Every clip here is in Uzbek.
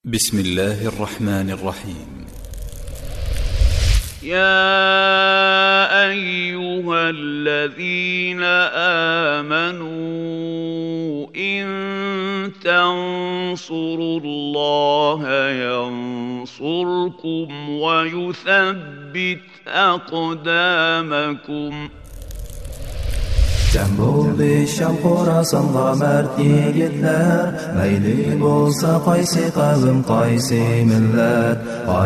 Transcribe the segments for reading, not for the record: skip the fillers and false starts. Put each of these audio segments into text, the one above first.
بسم الله الرحمن الرحيم. يا أيها الذين آمنوا إن تنصروا الله ينصركم ويثبت أقدامكم. Cem bo'ldi Sham Xorasanға mard yigitlar, mayli bo'lsa qaysi qavm qaysi millat,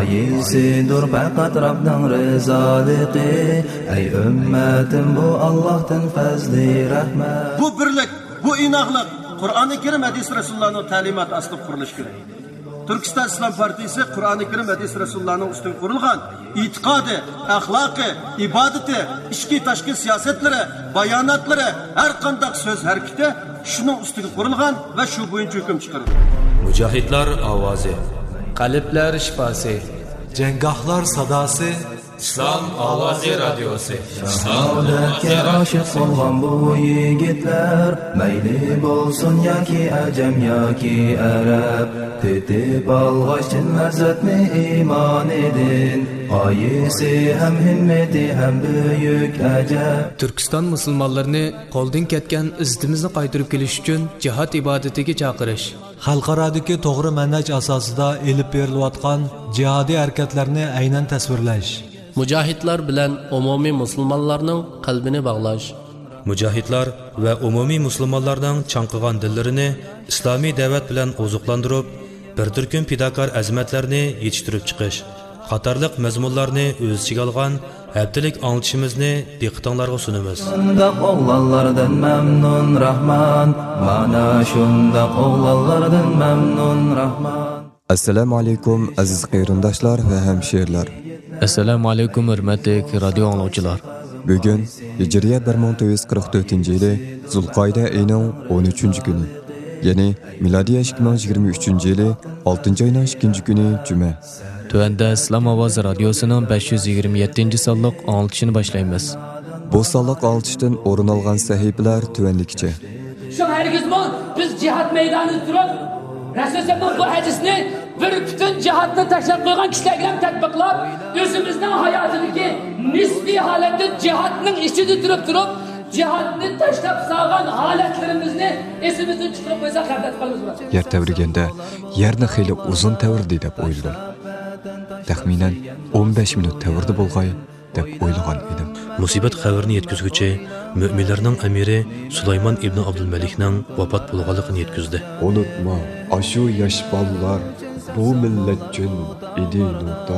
qaysidir faqat Rabbning rizoligi. Ey ummatim, bu Allohdan fazli rahmat. Bu birlik, bu inoqlik Qur'oni Karim hadis Rasulullohning ta'limoti asli qurilishi kerak. Turkiston Islom partiyasi Qur'oni Karim hadis Rasulullohning ustidan qurilgan e'tiqodi, axloqi, ibodati, ichki tashqi siyosatlari, bayonotlari, har qanday so'z harakati shuning ustiga qurilgan va shu bo'yicha hukm chiqarilgan. Mujohidlar ovozi, qalblar shifosi, janggohlar sadosi, Islom ovozi radiosi. Saodatga oshiq bo'lgan bu yigitlar, mayli bo'lsin yoki ajam yoki arab, tetib olg'achin lazzatni iymon edin, qaysi ham himmati ham buyuk ajab. Turkiston musulmonlarini qo'ldan ketgan izzatimizni qaytarib kelish uchun jihad ibodatiga chaqirish, xalqarodagi to'g'ri manhaj asosida elib berilayotgan jihodiy harakatlarni aynan tasvirlash, mujohidlar bilan umumiy musulmonlarning qalbini bog'lash, mujohidlar va umumiy musulmonlarning chanqigan dillarini islomiy da'vat bilan oziqlantirib, bir turkum fidokor azmatlarni yetishtirib chiqish qatorliq mazmunlarni o'z ichiga olgan haftalik anglitishimizni diqqatingizga sunamiz. Shundoq o'g'lonlardan mamnun Rahman, mana shundoq o'g'lonlardan mamnun Rahman. Assalomu alaykum aziz qarindoshlar va hamshirlar. Assalomu alaykum hurmatli radio anglovchilar. Bugun Hijriya 1444-yili Zulqoida oyining 13-kuni, ya'ni milodiy 2023-yili 6-oyning 2-kuni juma. Tuanda Islom ovozi radiosining 527-sonliq anglitishini boshlaymiz. Bu sonliq anglitishdan o'rin olgan sahifalar tuvanligicha. Shu hargizmi biz jihad maydonida turib, Rasululloh bu hadisni bir bütün cihatni tashlab qo'ygan kishilarga ham tatbiqlab, o'zimizning hayotidagi nisbiy holatda jihatning ichida turib, jihatni tashlab salgan holatlarimizni esimizdan chiqarib qo'ysak xabat qilamiz. Yer tavriganda yerni xeyli uzun tavrdi deb o'yladim. Taxminan 15 minut tavrdi bo'lg'ay deb o'ylagan edim. Musibat xabarini yetkazuvchi mu'minlarning amiri Sulaymon ibn Abdulmalikning vafot bo'lganligini yetkazdi. Unutma, ashu yosh bolalar bu millat uchun idi nota.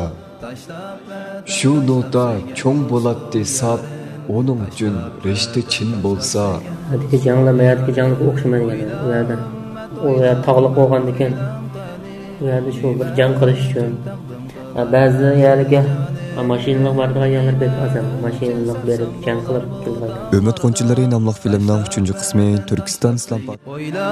Shu nota cho'ng bo'ladi sab, onun uchun rishta chin bo'lsa. Hadiki janglamayotgan jangga o'xshamaydi u yerda. U yer tog'liq bo'lgan ekan. U yerda shu bir jang qilish uchun ba'zi yerga mashinalar bordigan yerlar bet azam mashinalar berib jang qilib kelgan. Umid Qonchilari nomli filmning 3-qismi Turkiston Islom partiyasi. Oyla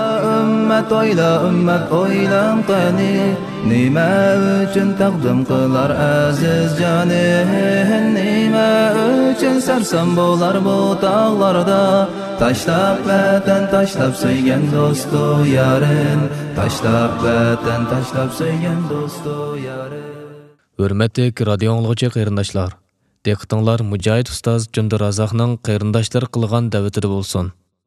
ummat oylam qani, nima uchun taqdim qilar aziz jonin, nima uchun sarson bo'lar bu tog'larda, tashlab vatan tashlab so'ygan do'stu yarin, tashlab vatan tashlab so'ygan do'stu yarin. Hurmatli radio anglovchi qarindoshlar, diqqatinglar Mujohid ustoz Jundurazaqning qarindoshlar qilgan da'vatida bo'lsin.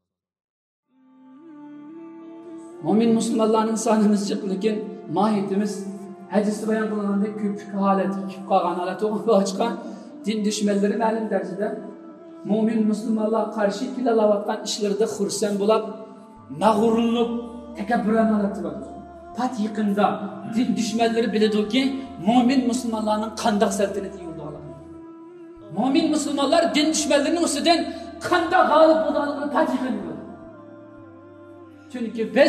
Mo'min musulmonlarning sonimiz jiq, lekin mohiyatimiz hadisda bayon qilingandek ko'plik holati, ko'p qolgan holat o'g'irga chiqqan din dushmanlari ma'lum darajada mo'min musulmonlar qarshi qilayotgan ishlarda xursand bo'lib, mag'rurlik, takabburona holati bor. Pat yaqinda din dushmanlari biladiki, mo'min musulmonlarning qanday saltanati yo'lda oladi. Mo'min musulmonlar din dushmanlarining ustidan qanday g'olib bo'lganligini pat yaqin biladi. Chunki biz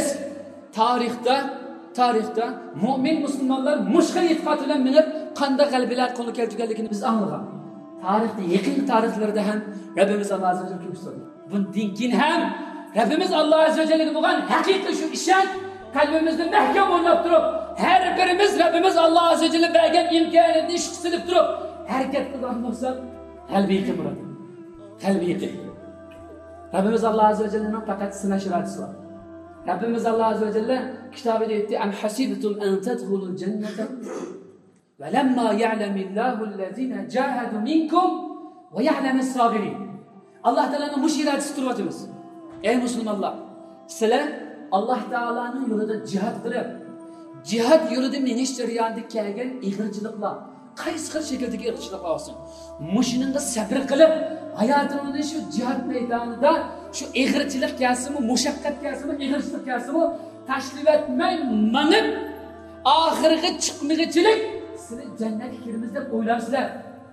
tarixda mo'min musulmonlar mushkil e'tiqod bilan minib qanday g'alabalar qo'lga keltirganligini biz anglagan. Tarixda yaqin tarixlarda ham Rabbimiz Alloh azza va jalla ko'rsatdi. Bundan keyin ham Rabbimiz Alloh azza va jallaga bo'lgan haqiqiy shu ishonch qalbimizda mahkam o'rnab turib, har birimiz Rabbimiz Alloh azza va jalla bergan imkoniyatni ish qilib turib, harakat qilgan bo'lsak, qalbiy bo'ladi. Qalbiy. Rabbimiz Alloh azza va jallaning faqat sinash radisi bor. Rabbimiz Allah Azze ve Celle kitabında etti. Em hasibtum en tedhulul cennete ve lemma ya'lemillahu allazina cahadu minkum ve ya'lemis sabirin. Allah Teala'nın bu şiiratı tutuyoruz. Ey Müslümanlar, sizler Allah Teala'nın yolunda cihat kılıp, cihat yolunda meniş jarayonida kelgan ig'irchiliklar, qaysi xil shakldagi ig'irchiliklar olsun. Mushiningga sabr qilib, hayotingizda shu cihat maydonida shu ig'irchilik kelsinmi, mushaqqat kelsinmi, ig'irchilik kelsinmi, tashlab etmay manib, oxiriga chiqmagichilik sizni jannatga kiramiz deb o'ylaysizlar.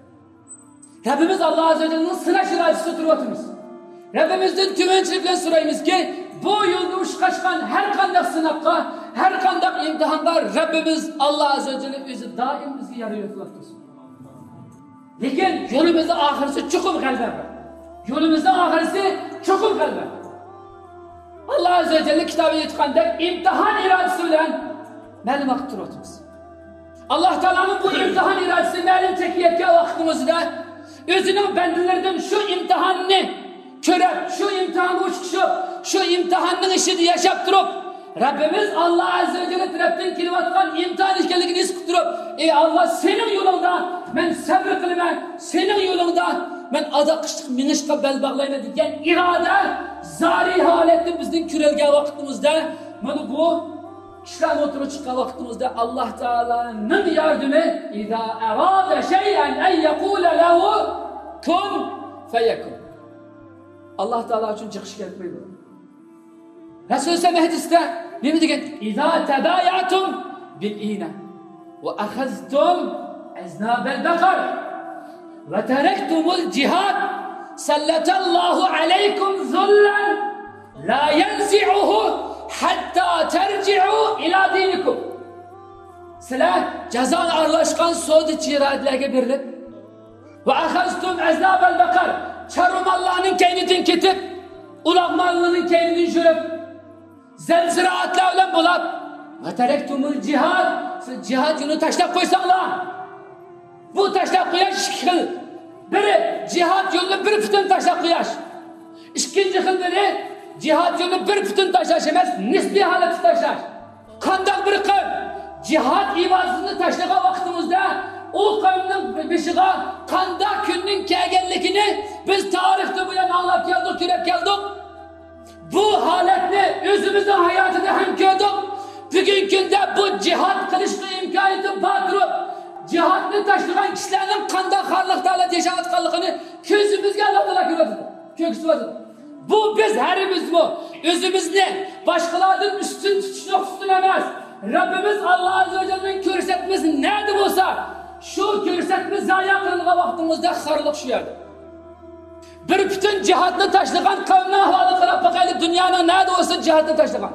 Rabbimiz Allah Azze ve Celle'nin sınav şiratçısı turuyoruz. Rabbimizden tümençlik bilen sorayımız ki bu yolda uçkaşkan her kandak sınavga, her kandak imtihanda Rabbimiz Allah Azze ve Celle özü daim bizge yarıyor turuyoruz. Lekin yolumuzda ahirisi çukur kalbe. Yolumuzda ahirisi çukur kalbe. Allah Azze ve Celle kitabı yetişkanda imtihan iradesi bilen ma'lum vaqt turuyoruz. Allah Teala'nın bu imtihan iradesi ma'lum çekiyetke vaktimizde özünün bendilerden şu imtihanını körep, şu imtihanı uçuşup, şu imtihanın işini yaşap durup, Rabbimiz Allah Azze ve Celle tarafından kelivatkan imtihan işkenligini iskuturup, ey Allah senin yolunda ben sabr kılıman, senin yolunda ben adakışlık minişka bel bağlayma diyen irade, zari halette bizden kürelge vaktimizde, bunu bu İslam oturup çıkan vaktimizde Allah Teala'nın yardımı İzâ erâde şey'en en yekûle lehu kun feyekun. Allah Teala için çıkış gelmeyi var. Resulü Seme hadiste ne mi degen? İzâ tebâya'tum bil'îne ve ahaztum eznâbel bekar ve terektumul cihad salletallahu aleykum zullen la yenzi'uhu hatta terci'u ila dinikum. Sizlar jazon aralashgan sodi jiratlarga berilib va akhaztum aznabal baqar charumallarning kaynidan ketib, uloqmallarning kaynidan yurib, zalziratlar bilan bo'lib, va taraktumul jihad, siz jihad yo'lini tashlab qo'ysanglar. Bu tashlab qo'yish xil. Biri jihad yo'lini bir butun tashlab qo'yish. Ikkinchi xil biri cihat yolunu bir bütün taşlaş emas, nisbi halatı taşlaş. Kandak bir kavm, cihat ibadetini taşlayan vaktimizde o kavminin beşiğe kandak günün kelgenlikini biz tarihte bu yana anlap geldik, kirep geldik. Bu haletini özümüzün hayatında hem gördük. Bugün günde bu cihat kılışlı imkaniyeti batırıp, cihatını taşlayan kişilerin kandak harlıklarla yaşayat kallıkını közümüzge anlatılar görüyordu. Köksüyordu. Bu biz herimiz bu. Özümüzde başkalarının üstün tutuşunu üstünemez. Rabbimiz Allah Azze ve Celle'nin körsetmesi nerede olsa şu körsetme zayi kılınma vaktimizde harlık şu yerde. Bir bütün cihatını taşlayan kavmine ahvalı kılıp bakaydı dünyanın nerede olsa cihatını taşlayan.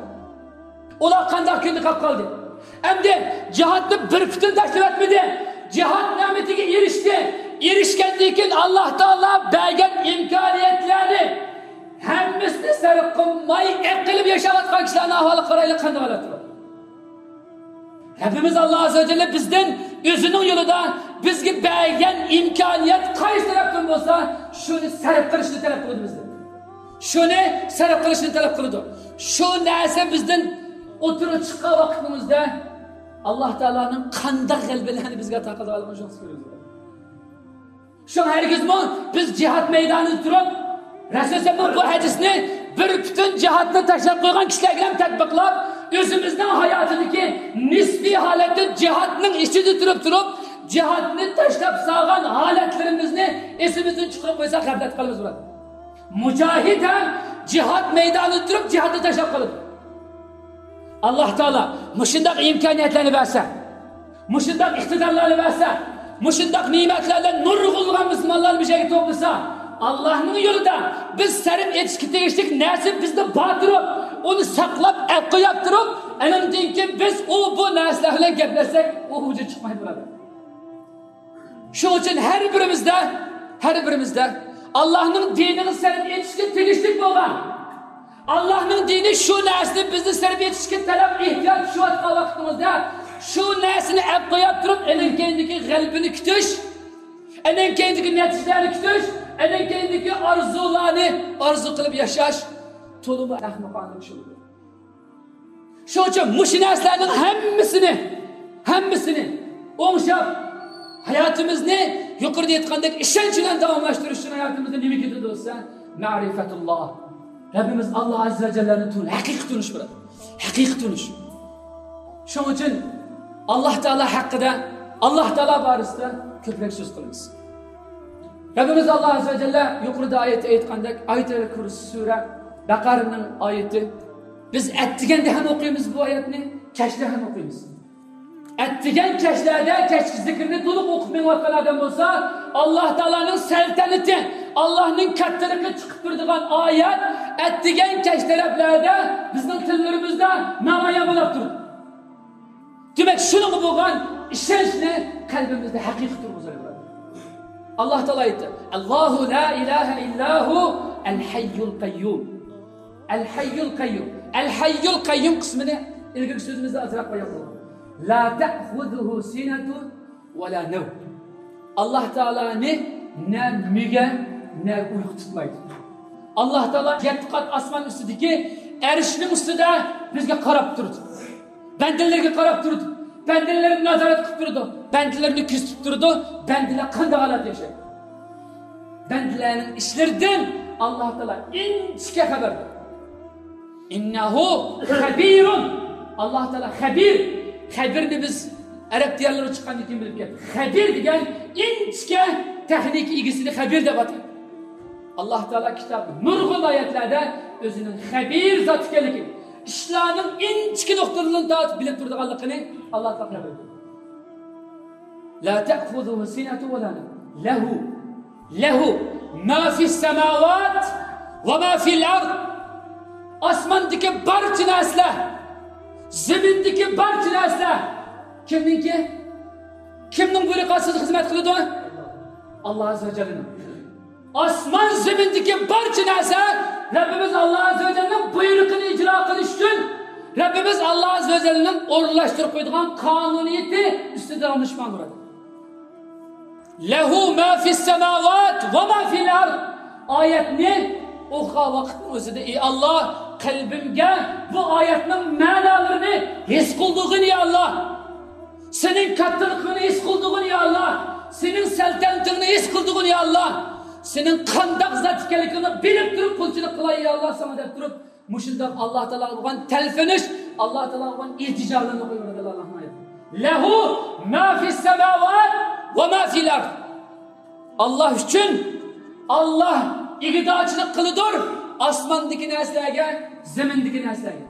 Ola kandak günlük hak kaldı. Hem de cihatını bir bütün taşlayıp etmedi. Cihat nimetine erişti. Erişkendikin Allah Teala belgen imkaniyetlerini hemmisini sarıp kılmayı ekilip yaşavatkan kişilerin ahvalı karayla kandı alatırlar. Rabbimiz Allah Azze ve Celle bizden özünün yolunda bizge belgen imkaniyet kayıs taraftan olsa şunu sarıp kılışını talep kıldı bizden. Şunu sarıp kılışını talep kıldı. Şu neyse bizden oturup çıkan vaktimizde Allah Teala'nın kandak kalbelerini bizge takıda alma şansı görüyoruz. Şu herkes mi? Biz cihat meydanı durup Resulullah bu hadisini bir bütün cihatını taşlap koygan kişilerle tatbiklap özümüzden hayatındaki nisbi halette cihatının içinde durup cihatını taşlap sağan haletlerimizni esimizden çıkarıp koysak gaflet kalırız burada. Mücahid hem cihat meydanı durup cihatını taşlap kalır. Allah Teala müşindak imkaniyetlerini verse, müşindak iktidarlarını verse, müşindak nimetlerle nur kılgan Müslümanlar bir şey toplasa, Allah'ın yolunda biz sarıp etişki değiştik, nersin bizde batırıp, onu saklap, ekko yaptırıp, önemli ki biz bu neslerle geplersek, o hücre çıkmayı burada. Şu için her birimizde Allah'ın dinini sarıp etişki değiştik olan, Allah'ın dini şu nesli bizi sarıp etişki talep ihtiyaç şu atka vaktimizde, şu neslini ekko yaptırıp, onun kendiki kalbini kütüş, onun kendiki neticelerini kütüş, onun kendiki arzularını arzu kılıp yaşaş, tolumu ahmakanda bir şey oluyor. Shuning uchun mushun narsalarning hammasini o'ngshab hayotimizni yuqorida aytgandek ishonch bilan davomlashtirish uchun hayotimizda nima ketadi bo'lsa, ma'rifatulloh. Rabbimiz Alloh azza va jallani haqiqiy tunish biladi. Haqiqiy tunish. Shuning uchun Alloh taolo haqida, Alloh taolo borasida ko'proq so'z qilamiz. Rabbimiz Alloh azza va jalla yuqorida oyatda aytgandek, Ayatul Kursi sura Baqaraning oyati. Biz attiganda ham o'qiymiz bu oyatni, kashda ham o'qiymiz. Attigan kashlarda kashki zikrni to'liq o'qib menayotgan odam bo'lsa, Alloh taolaning saltanati, Allohning kattaligi chiqib turadigan oyat attigan kash taraflarda bizning tillarimizda namoyon bo'lib turadi. Demak, shuni bo'lgan ishonchni qalbimizda haqiqiy turg'izadi. Alloh taolo aytdi: "Allohu la ilaha illahu al-hayyul qayyum." Al-hayyul qayyum. Al-hayyul qayyum qismini ilgari so'zimizda azroq qo'yamiz. La ta'khudhuhu sinatun va la nawm. Alloh taolani ne miga ne uyqu tutmaydi. Alloh taolo yetti qat osmon ustidagi arshning ustida bizga qarab turdi. Bandalarga qarab turdi. Bandalarni nazorat qilib turdi. Bandalarni kuzatib turdi. Bandalar qanday holat yashaydi? Bandalarning ishlaridan Alloh taolo inchga xabar berdi. Innahu xabirun. Alloh taolo xabir. Xabirni biz arab tillaridan chiqqandan keyin bilib ketdik. Xabir degan inchga texnik egisini xabir deb ataydi. Alloh taolo kitobda nurg'un oyatlarda o'zining xabir zot ekanligini, ishlarning inchki nuqtalarini tatib bilib turganligini Alloh taolo xabar berdi. La ta'khudhuhu sinatun wa la nawm. Lahu ma fis samawat va ma fil ard. Osmondagi barcha narsalar, zemindagi barcha narsalar kimningki? Kimning buyruqisiz xizmat qiladi? Alloh azza va jalla. Osmon zemindagi barcha narsa Rabbimiz Alloh azza va jallaning buyruqini ijro qilish uchun Rabbimiz Alloh azza va jallaning o'rnashtirib qo'ygan qonuniyati ustida olishmoq bo'ladi. Lahu ma fis samawat va ma fil ard. Oyatni o'qigan vaqtning o'zida ey Alloh, qalbimga bu oyatning ma'nolarini his qildig'in ya Alloh. Sening kattaligini his qildig'in ya Alloh. Sening saltanatini his qildig'in ya Alloh. Sening qanday zot ekanligini bilib turib qulchilik qilay ya Alloh sana deb turib, mushundoq Alloh taolo bo'lgan talfinish, Alloh taolo bo'lgan iltijolarni qo'yadi Allohning oyati. Lahu ma fis samawat va ma fil ard. Alloh uchun Alloh iqtidochilik qilidir osmondagi narsalarga, zamindagi narsalarga.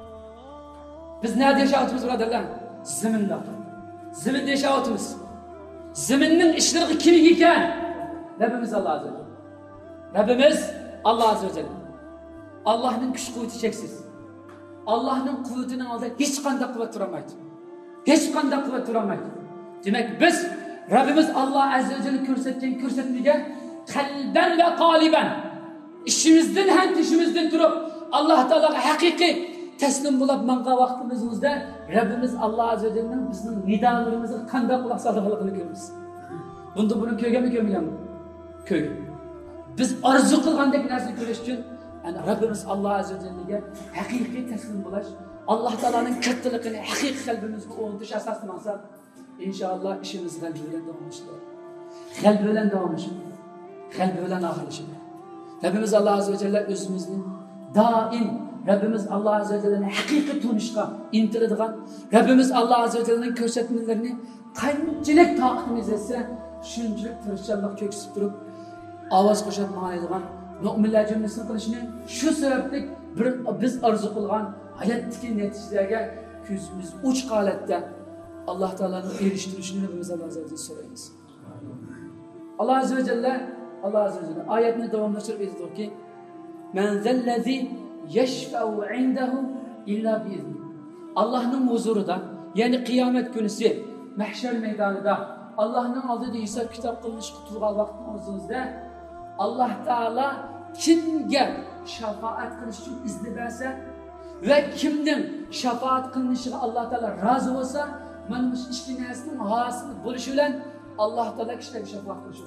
Biz nerede yashayapmiz birodarlar? Zaminda. Zaminda yashayapmiz. Zaminning ishlari kim ekan? Rabbimiz Alloh azza va jalla. Rabbimiz Alloh azza va jalla. Allohning kuch-quvvati cheksiz. Allohning quvvatining oldida hech qanday quvvat turolmaydi. Hech qanday quvvat turolmaydi. Demak, biz Rabbimiz Alloh azza va jalla ko'rsatgan ko'rsatmaga qalban va qoliban ishimizdan ham tishimizdan turib Alloh taologa haqiqiy taslim bo'lib manqa vaqtimizda Rabbimiz Alloh azza va jallaning bizning nidolarimizni qanday quloq solganligini ko'ramiz. Bunda buni ko'rganmi? Ko'rgan. Biz orzu qilgandek narsa ko'rish uchun Rabbimiz Alloh azza va jallaga haqiqiy taslim bo'lish, Alloh taoloning kattaligini haqiqiy qalbimizga o'rnatish asosida maqsad inshaalloh ishimiz qalbi bilan davom etadi. Qalbi bilan davom etadi. Qalbi bilan oxirlashadi. Rabbimiz Alloh azza va jalla o'zimizni doim Rabbimiz Alloh azza va jallaning haqiqiy tunishga intiladigan, Rabbimiz Alloh azza va jallaning ko'rsatmalarini qanchalik taqdimiz etsa, shunchalik tirishchilik ko'ksib turib, ovoz qo'shib ma'naydigan mu'minlar jumlasini qilishni shu sababli biz orzu qilgan hayotdagi natijalarga ko'zimiz uch holatda Alloh taolaning erishtirishini Rabbimiz Alloh azza va jalla so'raymiz. Alloh azza va jalla oyatni davomlashtirib aytdiki: "Man zallazi yashfa'u 'indahu illa bi'izni." Allohning huzurida, ya'ni qiyomat kunisi, mahshar maydonida, Allohning oldida hisob kitob qilinish turgan vaqtning o'zida Alloh taolo kimga shafaat qilish uchun izni bersa va kimning shafaat qilinishiga Alloh taolo rozi bo'lsa, mana shu ikki narsaning hosil bo'lishi bilan Alloh taolo kishiga shafaat qilishi.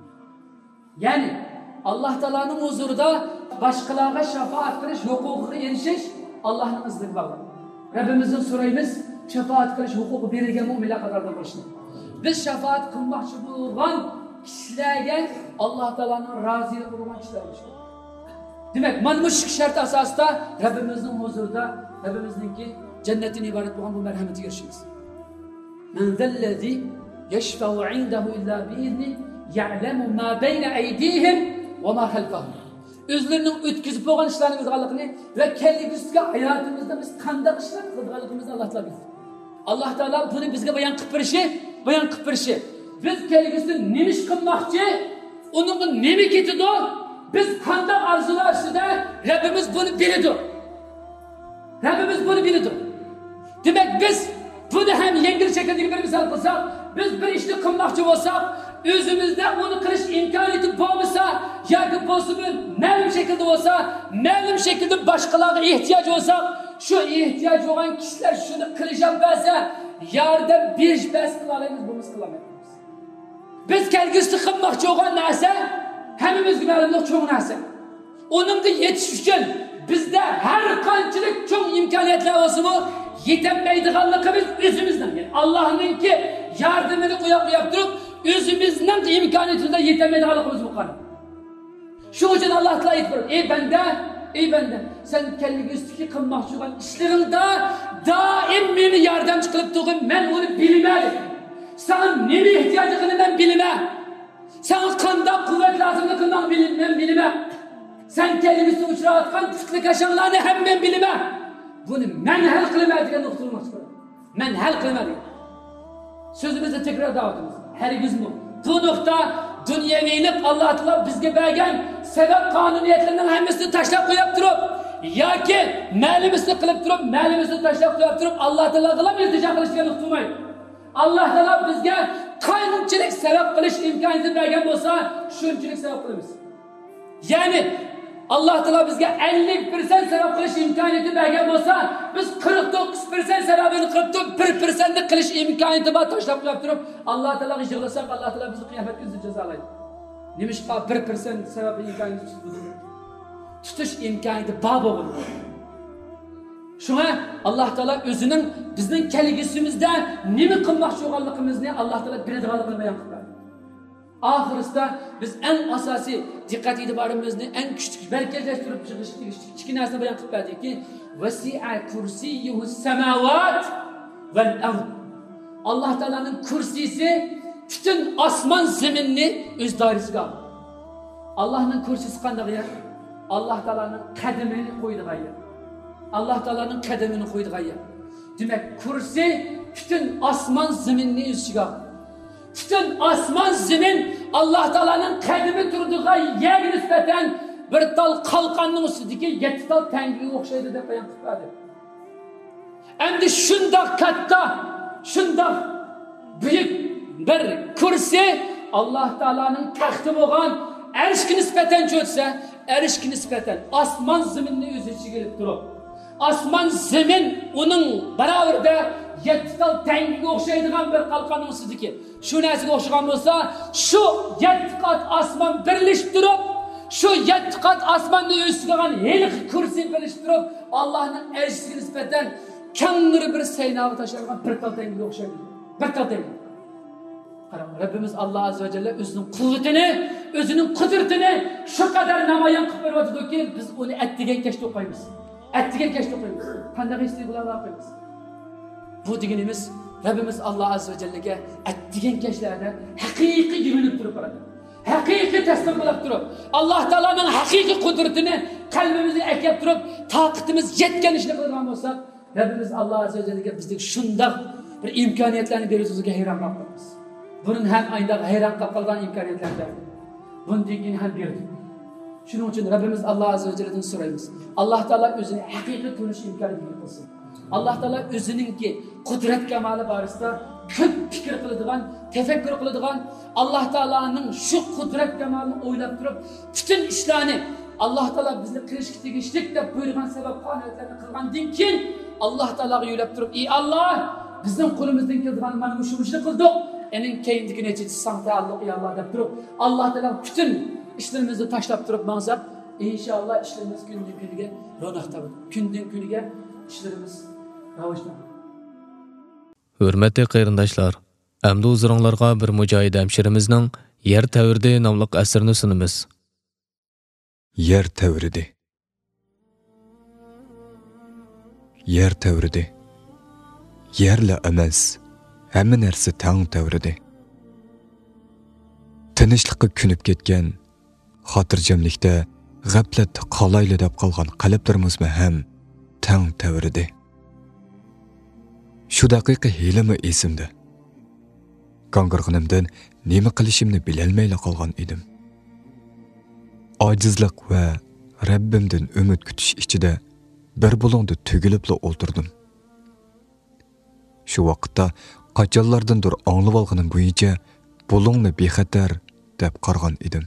Ya'ni Alloh taolaning huzurida boshqalarga shafaat qilish huquqiga erishish Allohning izniga bog'liq. Rabbimizden so'raymiz, shafaat qilish huquqi berilgan mu'minlar qatorida bo'lishni. Biz shafaat qilmoqchi bo'lgan kishilarga Alloh taolaning rozilik bo'lgan kishilar bo'lishdi. Demak, mana bu shart asosida Rabbimizning huzurida, Rabbimizningki jannatdan iborat bo'lgan bu marhamatiga erishamiz. Man zallazi yashfa'u 'indahu illa bi'izni ya'lamu ma bayna aydihim va ma khalfahum. O'zlarining o'tkazib bo'lgan ishlarni bilganligini va kelgusi hayotimizda biz qanday ishlar qilganligimizni Alloh taolo biladi. Alloh taolo buni bizga bayon qilib berishi. Biz kelgusida nima ish qilmoqchi, uningga nima ketadi, biz qanday orzular ustida Rabbimiz buni biladi. Demak, biz buni ham yengil shaklda bir misol qilsak, biz bir ishni qilmoqchi bo'lsak, o'zimizda uni qilish imkoniyati bo'lmasa, yoki bo'lsa-mu ma'lum shaklda bo'lsa, ma'lum shaklda boshqalarga ehtiyoj bo'lsa, shu ehtiyoj bo'lgan kishilar shuni qilishab bersa, yordam berish bas qila olamiz, buni qilmaymiz. Biz kelgusida qilmoqchi bo'lgan narsa hammamizga ma'lum cho'ng narsa. Uningga yetish uchun bizda har qanchalik cho'ng imkoniyatlar bo'lsa-mu, yetilmaydiganligimiz o'zimizdan. Yani Allohninki yordamini qo'yib turib, o'zimizning imkoniyatida yetilmaydiganligimiz bo'lgan. Shuning uchun Alloh taolo aytib, ey banda, sen kelgusida qilmoqchi bo'lgan ishlaringda doim meni yordamchi qilib turgin, men uni bilmadim. Sen nima ehtiyojingni men bilaman. Sen qanday quvvat lozimligini men bilaman. Sen kelgusida uchrayotgan kuchli qashanglarni ham men bilaman. Buni men hal qilmaydigan nuqtalar bor. Men hal qilmaydigan. Sözümüzde tekrar davetimiz. Hergizmi? Bu nokta dünyeviylik Allah taolo bizga bergan sebep qonuniyatlarining hammasini tashlab qo'yib turib, yoki ma'lumisini qilib turib, ma'lumisini tashlab qo'yib turib, Alloh taolo qilib iltijo qilishga nuqtamaydi. Alloh taolo bizga qanchalik sabab qilish imkoniyati bergan bo'lsa, shunchalik sabab qilamiz. Ya'ni Allah taolo bizga 50% sabab qilish imkoniyati bergan bo'lsa, biz 49% sababini qilib turib, 1% qilish imkoniyati bor tashlab qo'yib turib, Alloh taologa yig'lasak, Alloh taolo bizni qiyomat kunida jazolaydi. Nimishqa 1% sabab imkoniyati tutish imkoniyati bor bo'ladi. Shunga Alloh taolo o'zining bizning kelgusimizda nima qilmoqchi bo'lganligimizni Alloh taolo biladiganligini bayon qiladi. Oxirida biz eng asosiy diqqat e'tiborimizni eng kuchli merkezlashtirib chiqishlik narsani bayon qilib berdikki, vasi'a kursiyuhu samawat val ard. Alloh taolaning kursisi butun osmon zaminni o'z doirasiga oldi. Allohning kursisi qanday yer? Alloh taolaning qadamini qo'ydigan yer. Alloh taolaning qadamini qo'ydigan yer. Demak, kursi butun osmon zaminni o'z ichiga oldi. Bütün osmon zamin Alloh taolaning qadimi turadigan yerga nisbatan bir tal qalqonning ustidagi 7 tal tangiga o'xshaydi deb bayon qiladi. Endi shundoq katta, shundoq buyuk bir kursi Alloh taolaning taxti bo'lgan arshga nisbatan cho'tsa, arshga nisbatan osmon zaminni o'z ichiga olib turib, osmon zamin uning barobarida 7 tal tangiga o'xshaydigan bir qalqon ustidagi shu narsaga o'xshagan bo'lsa, shu 7 qat osmon birlashib turib, shu 7 qat osmonni ustiga olgan heliq kursi birlashib turib, Allohning arshiga nisbatan kangri bir saynaga tashlangan bir tal tangiga o'xshaydi. Bir tal tangi. Qarang, Rabbimiz Alloh azza va jalla o'zining quvvatini, o'zining qudratini shu qadar namoyon qilib beryaptiki, biz uni attigan kashda o'qiymiz. Attigan kashda o'qiymiz. Qanday istiqbollar o'qiymiz? Bu deganimiz Rabbimiz Alloh azza va jallaga attigan kashlarda haqiqiy yuvinib turib boradi. Haqiqiy taslim bo'lib turib, Alloh taolaning haqiqiy qudratini qalbimizga akab turib, toqatimiz yetgan ishni qilgan bo'lsak, Rabbimiz Alloh azza va jallaga bizga shunday bir imkoniyatlarni berishimizga hayron qolamiz. Bunun ham aynda hayron qolgan imkoniyatlar berdi. Bundan ham berdi. Shuning uchun Rabbimiz Alloh azza va jalladan so'raymiz. Alloh taolo o'zini haqiqiy tunish imkoniyatini qilsin. Alloh taolo o'ziningki qudrat kamoli borasida ko'p fikr qiladigan, tafakkur qiladigan, Alloh taolaning shu qudrat kamolini o'ylab turib, butun ishlarni Alloh taolo bizni qilishga tegishlik deb buyurgan sabab qonunlarni qilgandan keyin Alloh taologa yo'lab turib, "Ey Alloh, bizning qo'limizdan kelgan mana shu ishni qildik. Ening keyindagi nechisi san taalluq ey Alloh" deb turib, Alloh taolo butun ishlarimizni tashlab turib manzab, inshaalloh ishlarimiz kundan kuniga ro'naq topadi. Kundan kuniga ishlarimiz Hürmetli qarindoshlar, amdi o'zingizlarga bir mujohid hamshirimizning Yer Tavridi nomli asrini sunamiz. Yer Tavridi. Yer Tavridi. Yerla emas, hamma narsa tang tavridi. Tinchlikqa kunib ketgan, xotirjamlikda, g'aflatda qolayli deb qolgan qalblarimizni ham tang tavridi. Shu daqiqa hilimi esimda. Qong'irg'inimdan nima qilishimni bilolmay qolgan edim. Ojizlik va Rabbimdan umid kutish ichida bir bulungda tugilibla o'ltirdim. Shu vaqtda qachonlardandir anglab olganim bo'yicha bulungni bexatar deb qargan edim.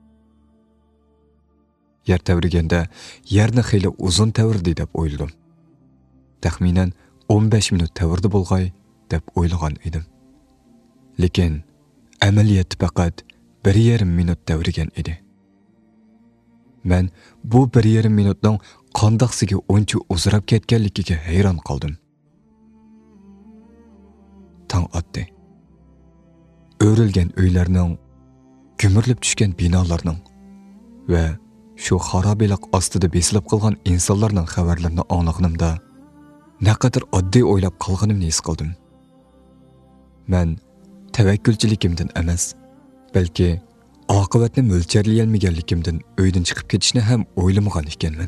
Yer tavriganda yerni xeyli uzun tavrdi deb o'yladim. Taxminan 15 minut tavrdi bo'lg'ay deb o'ylagan edim. Lekin amaliyat faqat 1,5 minut davrigan edi. Men bu 1,5 minutning qandoqsiga uncha uzrab ketganligiga hayron qoldim. Tang otdi. O'rilgan uylarning, ko'mirilib tushgan binolarning va shu xarobelik ostida besilib qolgan insonlarning xabarlarini anglaganimda naqadar oddiy o'ylab qolganimni his qildim. Men tavakkulchiligimdan emas, balki oqibatni mo'ljallayolmaganligimdan uydan chiqib ketishni ham o'ylamagan ekanman.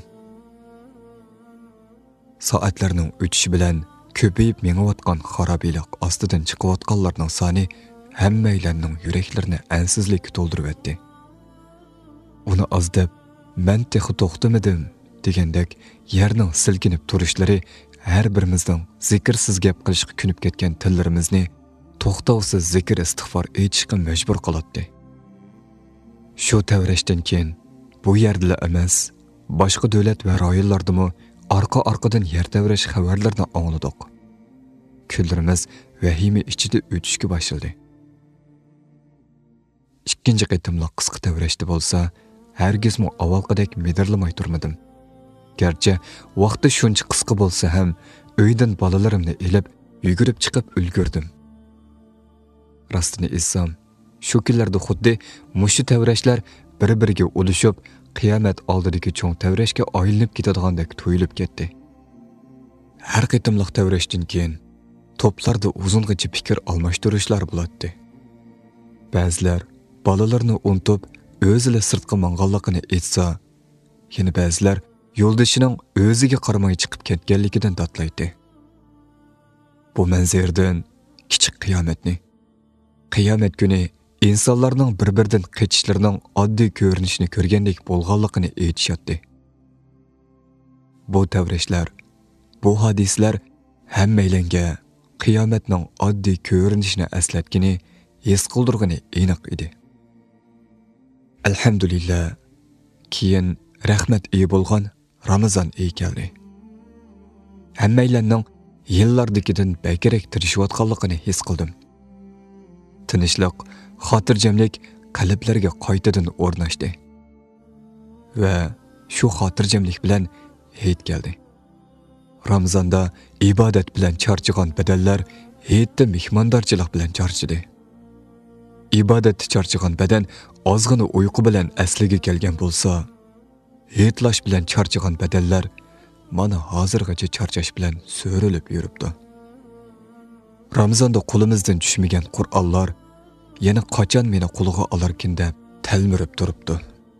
Soatlarning o'tishi bilan ko'payib mengayotgan xarobelik ostidan chiqayotganlarning soni hammalarning yuraklarini ansizlik to'ldirib o'tdi. Uni ozdab, men texi to'xtamadim degandek yerning silkinib turishlari har birimizning zikrsiz gap qilishga kunib ketgan tillarimizni to'xtovsiz zikr istig'for aytishga majbur qiladi. Shu tavrashdan keyin bu yerda emas, boshqa davlat va rayonlardami orqa-orqadan yer tavrash xabarlarini angladik. Kunlarimiz vahima ichida o'tishga boshladi. Ikkinchi qitimli qisqa tavrashda bo'lsa, hargizmi avvalgidek medirlamay turmadim. Garchi vaqti shuncha qisqa bo'lsa ham, uydan bolalarimni elib, yugurib chiqib ulgurdim. Rostini aytsam, shu kunlarda xuddi mushu tavrashlar bir-biriga ulashib, qiyomat oldidagi cho'ng tavrashga aylanib ketadigandek tuyulib ketdi. Har qitimliq tavrashdan keyin to'plarda uzungacha fikr almashtirishlar bo'ladi. Ba'zilar bolalarni unutib, o'zila sirtqa manganligini aytsa, yana ba'zilar yo'ldoshining o'ziga qaramay chiqib ketganligidan dodlaydi. Bu manzardan kichik qiyomat kuni insonlarning bir-biridan qechishlarining oddiy ko'rinishini ko'rgandek bo'lganligini aytishyapti. Bu tavrashlar, bu hadislar hammaylanga qiyomatning oddiy ko'rinishini eslatgani, his qildirgani aniq edi. Alhamdulillah, keyin rahmat iyi bo'lgan Ramazon iyi keldi. Hammalarning yillardagidan bakrak tirishayotganligini his qildim. Tinchlik, xotirjamlik qalblarga qaytadan o'rnashdi. Va shu xotirjamlik bilan Hayit keldi. Ramazonda ibodat bilan charchagan badanlar Hayitda mehmondorchilik bilan charchidi. Ibodatda charchagan badan ozgina uyqu bilan asliga kelgan bo'lsa, Hayitlash bilan charchagan badanlar mana hozirgacha charchash bilan so'rilib yuribdi. Ramazonda qo'limizdan tushmagan Qur'onlar yana qachon meni qo'liga olarkin deb talmirib turibdi.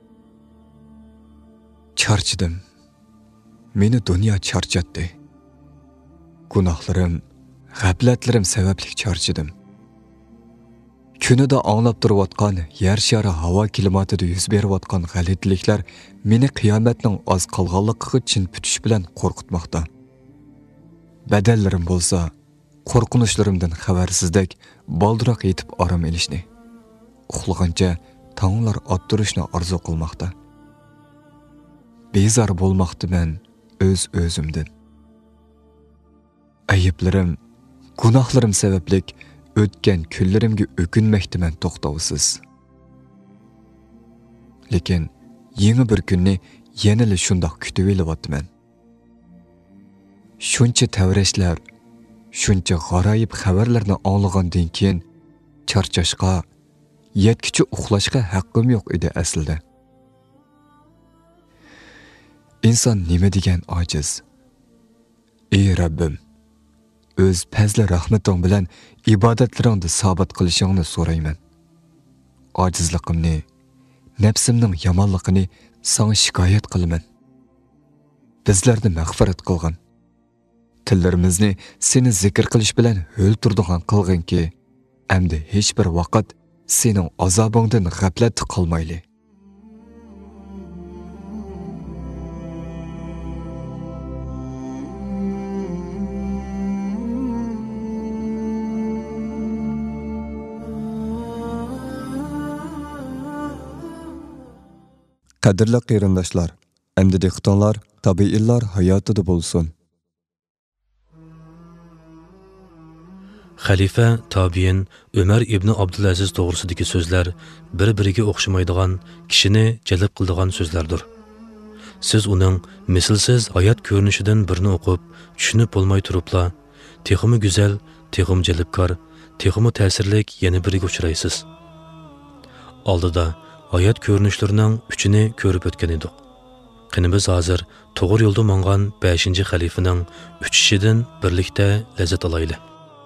Charchadim. Meni dunyo charchatdi. Gunohlarim, g'aflatlarim sababli charchadim. Kunida anglab turayotgan yer shari havo klimatida yuz berayotgan g'alitliklar meni qiyomatning oz qolganligiga chin putish bilan qo'rqitmoqda. Badallarim bo'lsa, qo'rqinishlarimdan xabarsizdek baldiroq yetib orom elishni, uxlagancha tonglar ottirishni orzu qilmoqda. Bezor bo'lmoqdiman o'z-o'zimdan. Ayıblarim, gunohlarim sababli o'tgan kunlarimga o'kinmoqdiman to'xtovsiz. Lekin yangi bir kunni yanada shundoq kutib olyapman. shuncha tavrashlar, shuncha g'aroyib xabarlarni olgandan keyin charchashqa, yetkicha uxlashga haqqim yo'q edi aslida. İnson nima degan ojiz. Ey Rabbim, o'z fazli rahmating bilan ibodatlaringni sabit qilishingni so'rayman. Ojizligimni, nafsimning yomonligini sana shikoyat qilaman. Bizlarni mag'firat qilgin. Tillarimizni seni zikr qilish bilan o'ltirdigan qilginki, endi hech bir vaqt sening azobingdan g'aflatda qolmayli. Qadrli qarindoshlar, endi dehqonlar, tabiiylar hayotida bo'lsin. Xalifa tabiin Ömer ibn Abdülaziz to'g'risidagi so'zlar bir-biriga o'xshamaydigan, kishini jalb qiladigan so'zlardir. Siz uning mislsiz hayot ko'rinishidan birini o'qib, tushunib bo'lmay turibla, texmi go'zal, texmi jalbkor, texmi ta'sirlik yana biriga uchraysiz. Oldida hayot ko'rinishlarining uchini ko'rib o'tgan edik. Qani biz hozir to'g'ri yo'lda mangan 5-xalifaning uchishidan birlikda lazzat olaylik.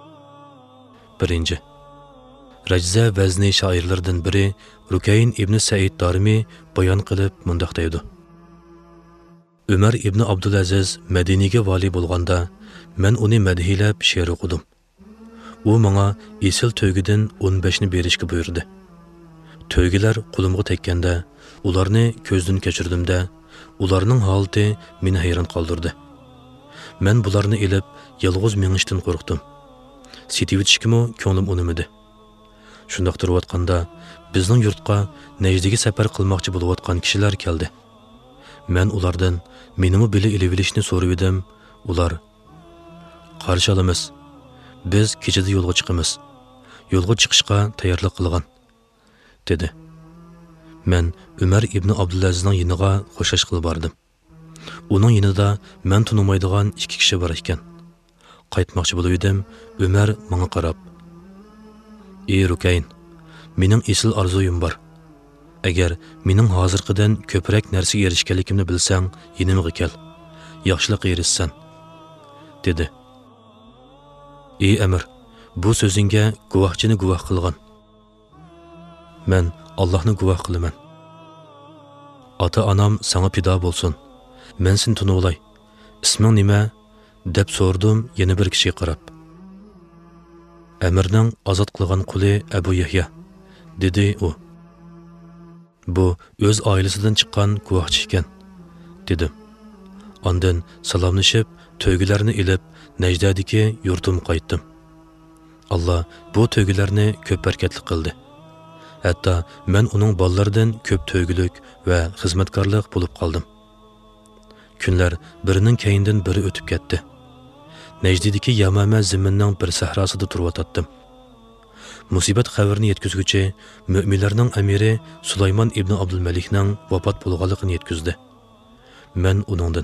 1. Rajza vazni shoirlardan biri Rukayn ibn Said Darimi bayon qilib mundaq deydi. Ömer ibn Abdülaziz Madinaga vali bo'lganda, men uni madhilab she'r o'qidim. U menga esil to'ygidan 15 ni berishga buyurdi. To'ygilar qo'limga tekkanda, ularni ko'zdan kechirdimda, ularning holati meni hayron qoldirdi. Men bularni elib, yolg'iz mengishdan qo'rqdim. Sitivitishkimi ko'nglim unimidi. Shundaq turayotganda, bizning yurtqa Najdiga safar qilmoqchi bo'layotgan kishilar keldi. Men ulardan menimi bili ilib-ilishni so'rab edim. Ular: "Qarshi olamiz. Biz kechada yo'lga chiqamiz. Yo'lga chiqishga tayyorlik qilgan" dedi. Men Ömer ibn Abdülazizning yiniga xo'shash qilib bordim. Uning yinida men tunimaydigan 2 kishi bor ekan. Qaytmoqchi bo'lib edim, Ömer menga qarab: "Ey Rukayn, mening esil orzuyim bor. Agar mening hozirqidan ko'proq narsaga erishganligimni bilsang, yinimga kel. Yaxshilik erishsan" dedi. "Ey Amir, bu so'zingga guvohchini guvoh qilgan. Men Allohni guvoh qilaman. Ota-onam sana pido bo'lsin. Men seni tunolay. Isming nima?" deb so'rdim yana bir kishiga qarab. Amirning ozod qilgan quli Abu Yahya, dedi u. Bu o'z oilasidan chiqqan guvohchi ekan, dedim. Ondan salomlashib, to'ygilarni ilib, Najdadagi yurtimga qaytdim. Alloh bu to'ygilarni ko'p barakatli qildi. Hatto men uning bolalaridan ko'p to'ygilik va xizmatkorlik bo'lib qoldim. Kunlar birining keyindan biri o'tib ketdi. Najdidagi Yamama zaminning bir sahrosida turib musibat xabarini yetkazguchi mu'minlarning amiri Sulaymon ibn Abdulmalikning vafot bo'lganligini yetkazdi. Men uningdan: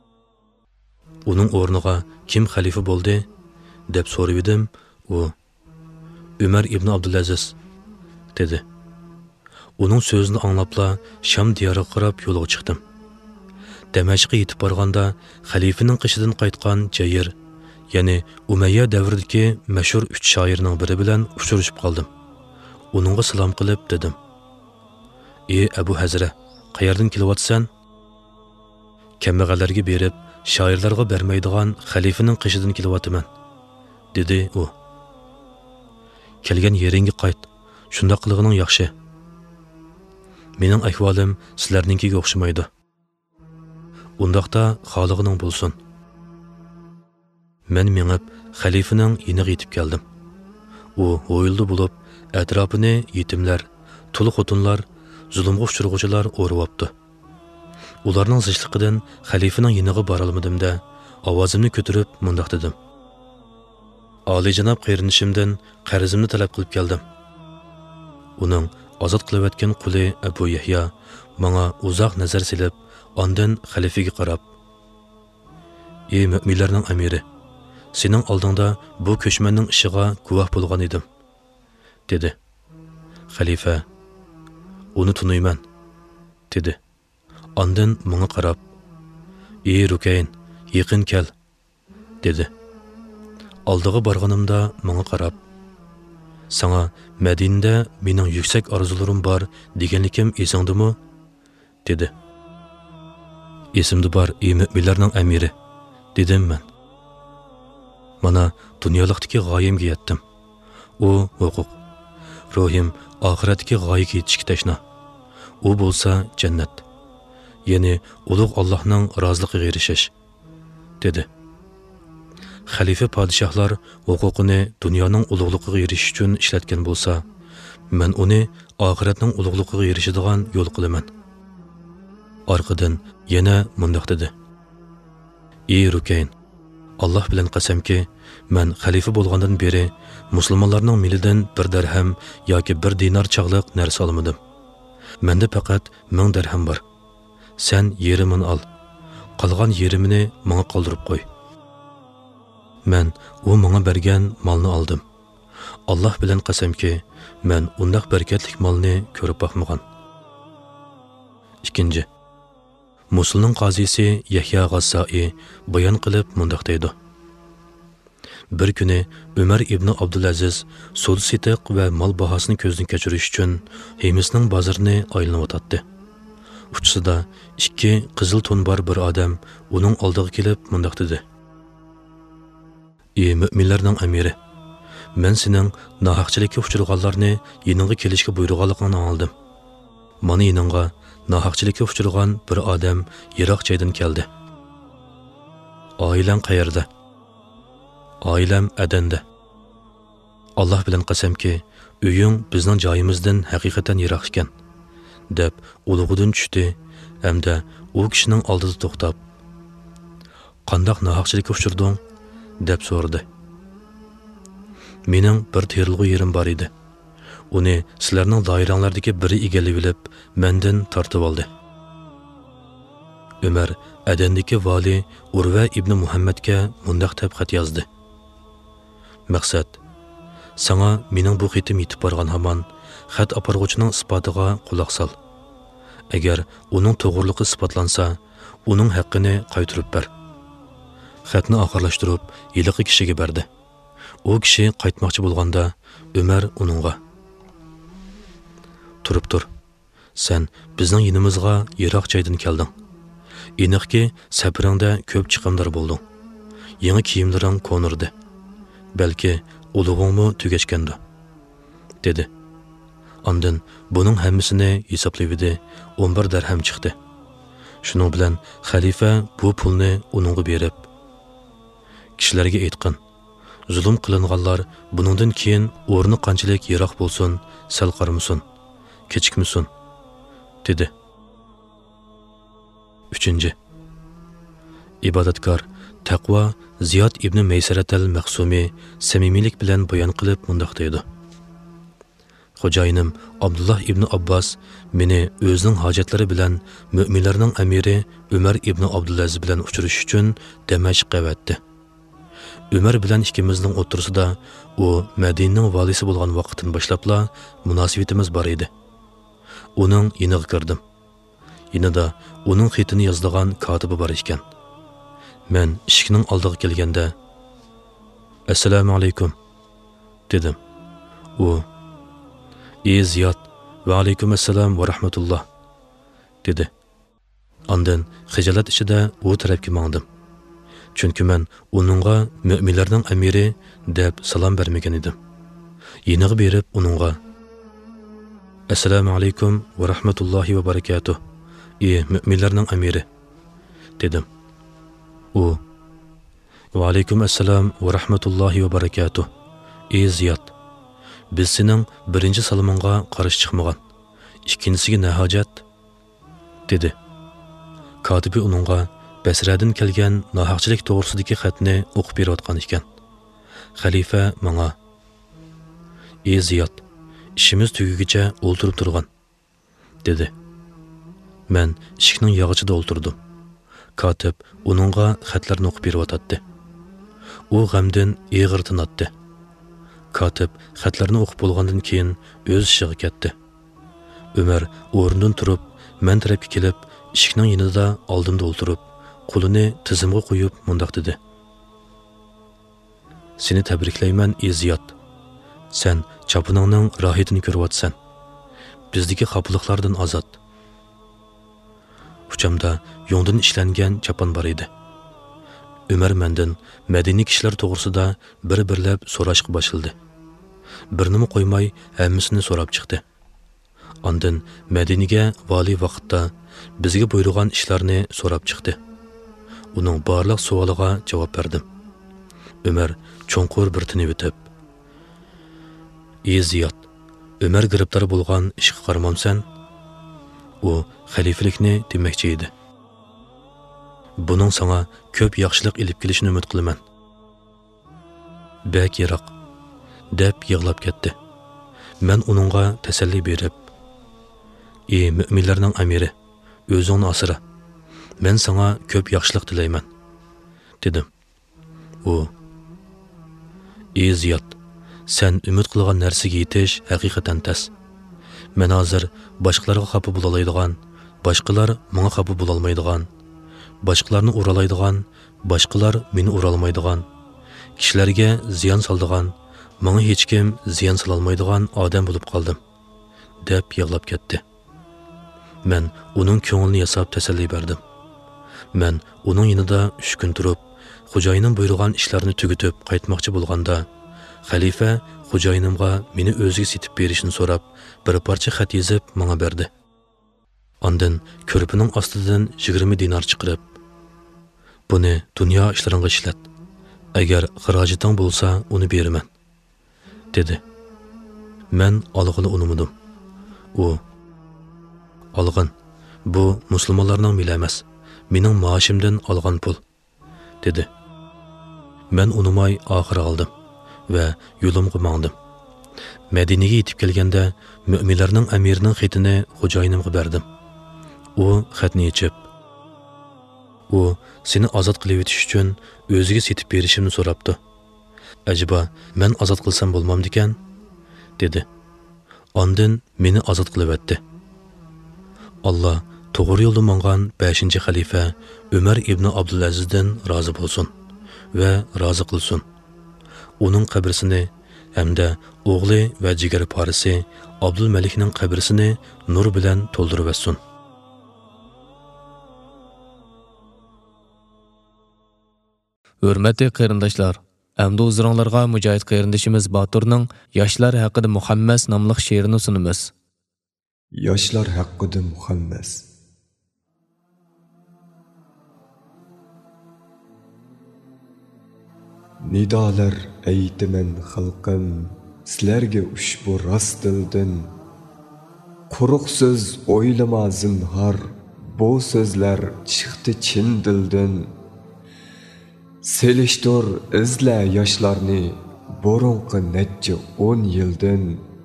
"Uning o'rniga kim xalifa bo'ldi?" deb so'rab edim. U: "Ömer ibn Abdülaziz" dedi. Uning so'zini anglabla Sham diyoriga qarab yo'lga chiqdim. Damashqqa yetib borganda xalifaning qishidan qaytgan Jayir, ya'ni Umayya davridagi mashhur 3 shoirning biri bilan uchrashib qoldim. Uningga salom qilib dedim: "Ey Abu Hazra, qayerdan kelyapsan?" "Kambag'allarga berib, shoirlarga bermaydigan xalifaning qishidan kelyapman", dedi u. "Kelgan yeringga qayt. Shunda qilganing yaxshi. Mening ahvolim sizlarninkiga o'xshamaydi. Undaqda xoliqining bo'lsin." Men mengib xalifaning yiniga yetib keldim. U o'yildi bo'lib, atrofini yetimlar, tul xotinlar, zulmga uchrag'uvchilar o'ribdi. Ularning zishliqidan xalifaning yiniga bora olmadimda, ovozimni ko'tarib mundaq dedim: "Oliyjanob qarindoshimdan qarzimni talab qilib keldim." Uning ozod qilayotgan quli Abu Yahya menga uzoq nazar silib, ondan xalifaga qarab: ey müminlarning amiri, sening oldingda bu ko'chmanning ishiga guvoh bo'lgan edim, dedi. Xalifa, uni tunuyman, dedi. Ondan menga qarab, ey Rukayn, yaqin kel, dedi. Oldiga borganimda menga qarab, sana Madinada mening yuksak orzularim bor deganligim esingdimi, dedi. Esimda bor, ey müminlarning amiri, dedim men. Mana dunyolikdagi g'oyamga yetdim. U huquq. Ruhim oxiratdagi g'oyaga yetishga tashna. U bo'lsa jannat. Ya'ni ulug' Allohning roziligiga erishish, dedi. Xalifa podshohlar huquqini dunyoning ulug'ligiga erishish uchun ishlatgan bo'lsa, men uni oxiratning ulug'ligiga erishadigan yo'l qilaman. Orqadan yana mundoq dedi. Ey Rukayn, Allah bilan qasamki, men xalifa bo'lgandan beri musulmonlarning milidan bir dirham yoki bir dinar chaqliq narsa olmadim. Menda faqat 1000 dirham bor. Sen yerimini ol. Qolgan yerimini menga qoldirib qo'y. Men u menga bergan molni oldim. Allah bilan qasamki, men undaq barakatlik molni ko'rib boqmagan. Ikkinchi, Musulning qozisi Yahya G'assoi bayon qilib mundaq deydi. Bir kuni Umar ibn Abdulaziz sud setiq va mol bahosini ko'zdan kechirish uchun Himisning bozorini aylanib o'tdi. Uchisida 2 qizil to'n bor bir odam uning oldiga kelib mundaq dedi. Ey müminlarning amiri, men sening nohaqchilikka uchraganlarni yiningga kelishga buyurganligingni oldim. Mana yiningga nohaqchilikka uchragan bir odam yiroq joydan keldi. Oilang qayerda? Oilam Adanda. Allah bilan qasamki, uying bizning joyimizdan haqiqatan yiroq ekan, deb ulug'idan tushdi hamda u kishining oldida to'xtab, qandoq nohaqchilikka uchrading deb so'radi. Mening bir terilg'u yerim bor edi. Uni sizlarning doiranglardagi biri egallab olib, mendan tortib oldi. Umar Adandagi vali Urva ibn Muhammadga mundaq deb xat yozdi. Maqsad, sana mening bu xatim yetib borgan hamon xat aparg'uchining isbotiga quloq sol. Agar uning to'g'riliqi isbotlansa, uning haqqini qaytarib ber. Xatni oxirlashtirib, yiliqi kishiga berdi. U kishi qaytmoqchi bo'lganda, Umar uningga: "Turib tur. Sen bizning yinimizga yiroq joydan kelding. Aniqki, safaringda ko'p chiqimlar bo'lding. Yangi kiyimlaring ko'nirdi. Balki ulug'ingmi tugashgandi", dedi. Ondan buning hammasini hisobladi, 11 dirham chiqdi. Shuning bilan xalifa bu pulni uningga berib, kishilarga aytgan: "Zulm qilinganlar buningdan keyin o'rni qanchalik yiroq bo'lsin, sal qarmasin, kechikmasin", dedi. 3. Ibodatkor Taqvo Ziyod ibn Maysarat al-Maqsumi samimiylik bilan bayon qilib mundaq deydi. Xo'jayinim Abdullah ibn Abbas meni o'zining hojatlari bilan mu'minlarning amiri Umar ibn Abdulaziz bilan uchrashish uchun Damashqqa avatdi. Umar bilan ikkimizning o'tirsida u Madinaning valisi bo'lgan vaqtdan boshlabla munosabatimiz bor edi. Uning yiniga kirdim. Yinida uning xatini yozdigan kotibi bor ekan. Men eshikning oldiga kelganda "Assalomu alaykum" dedim. U "Ey Ziyod, va alaykum assalom va rahmatulloh" dedi. Ondan xijolat ichida u tarafga mangdim. Chunki men uningga mu'minlarning amiri deb salom bermagan edim. Yiniga berib uningga "Assalomu alaykum va rahmatullohi va barakatuh, ey mu'minlarning amiri" dedim. U "Va alaykum assalom va rahmatullohi va barakatuh, ey Ziyod, biz sening birinchi salomingga qarshi chiqmagan, ikkinchisiga ne hojat?" dedi. Kotibi uningga Basradan kelgan nohaqchilik to'g'risidagi xatni o'qib berayotgan ekan. Xalifa menga: "Ey Ziyod, ishimiz tugigicha o'ltirib turgan", dedi. Men eshikning yog'ichida o'ltirdim. Katib uningga xatlarni o'qib beryotdi. U g'amdan eg'ir tinatdi. Katib xatlarni o'qib bo'lgandan keyin o'z ishiga ketdi. Umar o'rnidan turib, men tarafga kelib, eshikning yonida oldimda o'tirib, qo'lini tizimga qo'yib mundaq dedi. Seni tabriklayman, Ziyod. Sen choponingning rohatini ko'ryapsan. Bizdagi xafaliklardan ozod. Uchamda yongdan ishlangan chopon bor edi. Umar mendan madaniy kishilar to'g'risida bir-birlab so'rashga boshladi. Birnimi qo'ymay hammasini so'rab chiqdi. Ondan Madinaga vali vaqtda bizga buyurgan ishlarni so'rab chiqdi. Uning barliq savoliga javob berdim. Umar cho'nqur bir tinib o'tib, Ziyod, Umar giribtor bo'lgan ishga qaramamsan? U xalifalikni demoqchi edi. Buning sana ko'p yaxshilik ilib kelishini umid qilaman. Bak yiroq deb yig'lab ketdi. Men uningga tasalli berib, "Ey mu'minlarning amiri, o'zingni asra. Men sana ko'p yaxshilik tilayman," dedim. U, Ziyod, sen umid qilgan narsaga yetish haqiqatan tas. Men hozir boshqalarga xafa bo'la oladigan, boshqalar menga xafa bo'la olmaydigan, boshqalarni uralaydigan, boshqalar meni uralmaydigan, kishilarga ziyon soladigan, menga hech kim ziyon sola olmaydigan odam bo'lib qoldim, deb yig'lab ketdi. Men uning ko'nglini yasab tasalli berdim. Men uning yonida 3 kun turib, xo'jayinim buyurgan ishlarni tugatib qaytmoqchi bo'lganda, xalifa xo'jayinimga meni o'ziga setib berishini so'rab, bir parcha xat yozib menga berdi. Ondan ko'rpining ostidan 20 dinar chiqarib, "Buni dunyo ishlaringga ishlat. Agar xarajiting bo'lsa, uni beraman," dedi. Men olg'ini unutmadim. U, "Olg'in, bu musulmonlarning mili emas, mening maoshimdan olgan pul," dedi. Men unutmay oxiri oldim va yo'limga mangdim. Madinaga yetib kelganda mu'minlarning amirining xatini xo'jayinimga berdim. U xatni yechib, "U seni ozod qilib o'tish uchun o'ziga setib berishimni so'rabdi. Ajaba men ozod qilsam bo'lmamdikan?" dedi. Ondan meni ozod qilib o'tdi. Alloh to'g'ri yo'lda mangan 5-xalifa Umar ibn Abdulazizdan rozi bo'lsin va rozi qilsin. Uning qabrisini hamda o'g'li va jigar parisi Abdul Malikning qabrisini nur bilan to'ldirib o'tsin. Hurmatli qarindoshlar, endi o'zingizlarga mujohid qarindishimiz Boturning Yoshlar haqida Muhammas nomli she'rini sunamiz. Yoshlar haqida Muhammas. Nidalar aytiman xalqim, sizlarga ushbu rost dildan. Quruq so'z o'ylama zinhor, bu so'zlar chiqdi chin dildan. Selishtor izla yoshlarni, burunqi necha 10 yildan.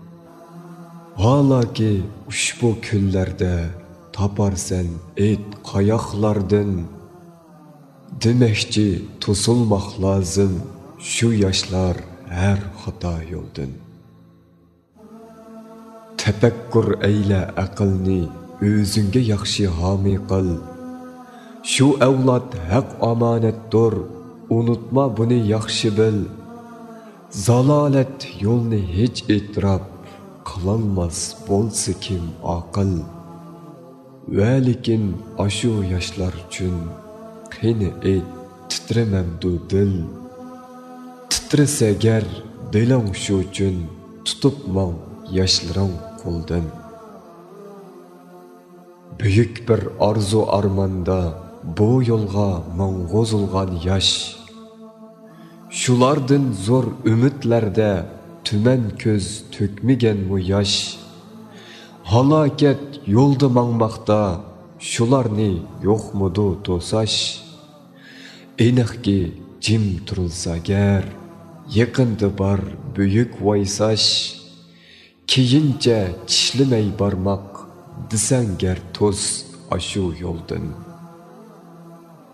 Halaki ushbu kunlarda toparsan et qayoqlardan. Demoqchi to'silmoq lozim shu yoshlar har xato yo'ldan. Tafakkur ayla aqlni, o'zingga yaxshi homiy qil. Shu avlod haq omonatdir, unutma buni yaxshi bil. Zalolat yo'lni hech e'tirof qilolmas bo'lsa kim aql. Va lekin ashu yoshlar uchun qani et titramamdu dil. Titrasa gar diling shu uchun tutibman yoshlaring qo'ldan. Buyuk bir orzu armonda bu yo'lga mang'ozulgan yosh. Shulardan zo'r umidlarda tuman ko'z to'kmagan bu yosh. Halokat yo'lda mangmoqda shularni yo'qmidi to'sash. Aniqki jim turilsa gar yaqinda bor buyuk voysash. Keyincha tishlamay barmoq desang gar to's ashu yo'ldan.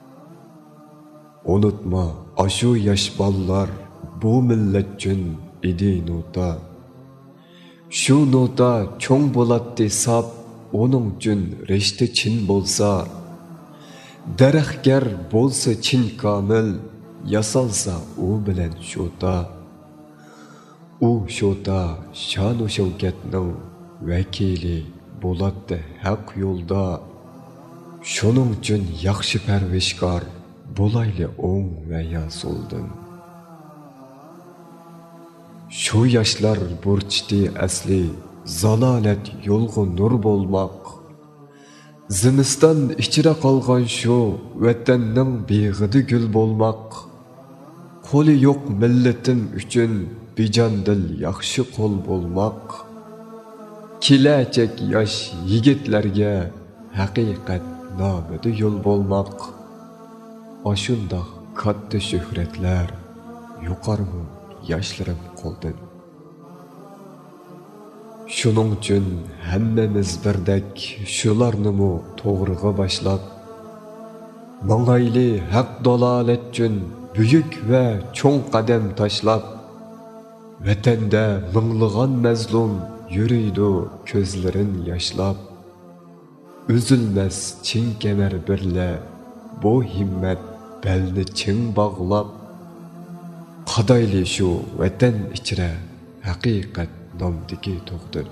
Unutma, aşu yaş ballar bu millet üçün idi nota. Şu nota çoğ bolatdi sap, onun üçün reşti çin bolsa. Daraxtgar bolsa çin kamil, yasalsa u bilen şota. U şota şanu şevketning vakili bolatdi haq yolda. Şunun üçün yaxshi parvishkor bo'layli o'ng va ya so'ldin. Shu yoshlar burchdi asli zalolat yo'lg'u nur bo'lmoq. Zimiston ichida qolgan shu vatanning beg'idi gul bo'lmoq. Qo'li yo'q millatim uchun bijondil yaxshi qo'l bo'lmoq. Kelajak yosh yigitlarga haqiqat nomida yo'l bo'lmoq. Oshundoq katta shuhratlar yuqarmi yoshlarim qo'ldin. Shuning uchun hammamiz birdek shularnimi to'g'riga boshlab, mang'ayli haq dalolat uchun buyuk va cho'ng qadam tashlab, vatanda minglagan mazlum yuriydi ko'zlarin yoshlab. Üzülmez çin kemer birle, bu himmet belni çin bağlap. Qadayli şu vatan içre, haqiqat nomdiki to'xtir.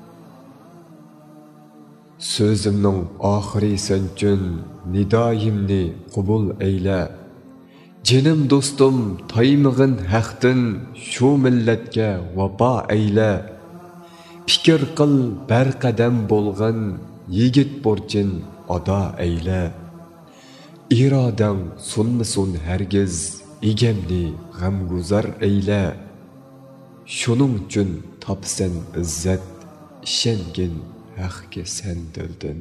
Sözümnün ahiri sen üçün nidaimni qubul eyle. Jinim dostum taymig'in haqdin şu milletke vapa eyle. Fikir qil bar qadam bo'lg'in, yigit borchin ada eyle. İradang sunmasun hergiz, igemni g'amguzar eyle. Şunun üçün tapsen izzet, ishengin haqqa sen dildin.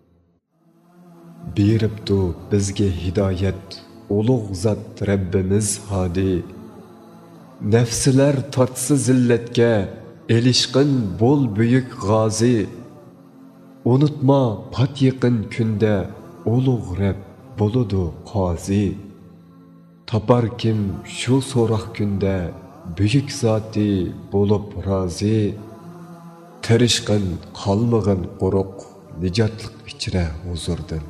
Beribdi bizga hidoyat, ulug' zot Rabbimiz hadi. Nafslar tortsa zillatga, elishqin bo'l buyuk g'ozi. Unutma pat yaqin kunda ulug' Rabb bo'ludu qozi. Topar kim shu so'roq kunda buyuk zoti bo'lib rozi. Tirishqin qolmag'in quruq nijotlik ichra huzurdin.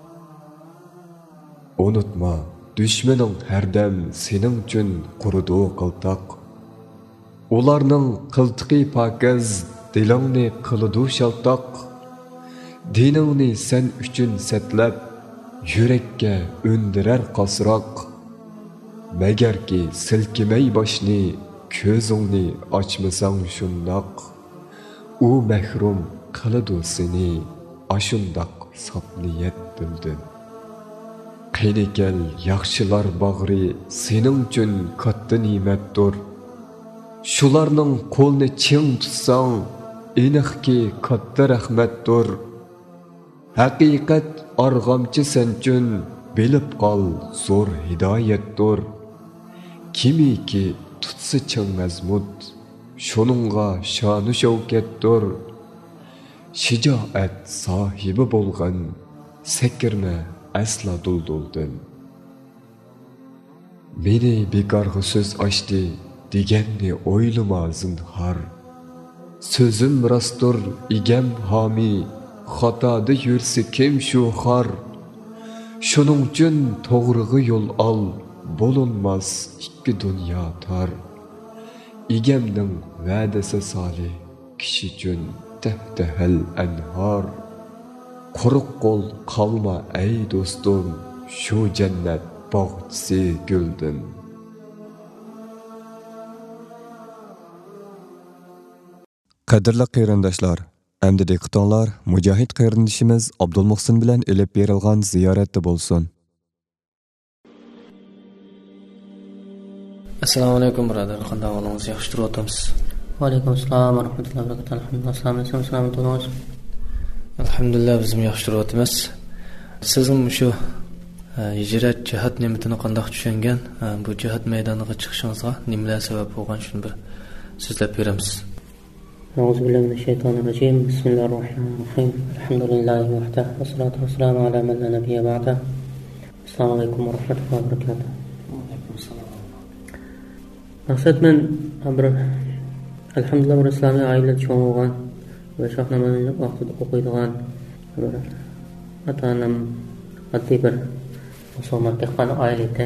Unutma dushmaning hardam sening uchun quridu qiltoq. Ularning qiltiqi pokiz dilingni qiladu shaltoq. Diningni sen uchun satlab yurakka undirar qasroq. Magarki silkimay boshni ko'zingni ochmasang shundoq. U mahrum qiladi seni ashundoq sop niyat bildin. Qiynikel yaxshilar bag'ri sening uchun katta ne'matdir. Shularning qo'lni ching tutsang aniqki katta rahmatdir. Haqiqat arg'amchi sen uchun bilib qol zo'r hidoyatdir. Kimiki tutsa ching mazmut shuningga shonu shavkatdir. Shijoat sohibi bo'lgan sakirma asla dulduldin. Meni bekorga so'z ochdi deganni o'ylama zinhor. So'zim rostdir egam homi, xatoda yursa kim shu xor. Shuning uchun to'g'ri yo'l ol, bo'lunmas ikki dunyo tor. Egamning va'dasi solih kishi uchun tahtahal anhor. Quruq qo'l qolma ey do'stim, shu jannat bog'chisi guldin. Qadrli qarindoshlar, endi diqqatinglar Mujohid qarindoshimiz Abdulmuhsin bilan elib berilgan ziyoratda bo'lsin. Assalomu alaykum birodar, qanday ahvolingiz? Yaxshi turibsiz? Va alaykum assalom va rahmatullohi va barakatuh. Alhamdulillah, alhamdulillah biz yaxshi turibmiz. Sizning shu hijrat jihad ne'matini qanday tushungan, bu jihad maydoniga chiqishingizga nimalar sabab bo'lgan shuni bir so'zlab beramiz. أعوذ بالله من الشيطان الرجيم بسم الله الرحمن الرحيم الحمد لله وحده والصلاة والسلام على من لا نبي بعده Assalomu alaykum va rahmatullohi va barakatuh. Maqsad men bir alhamdulillah bir islomiy oilada cho'ng'igan va shoh namozini vaqtida o'qiydigan bir ota-onam oddiy bir musulmon dehqon oila edi.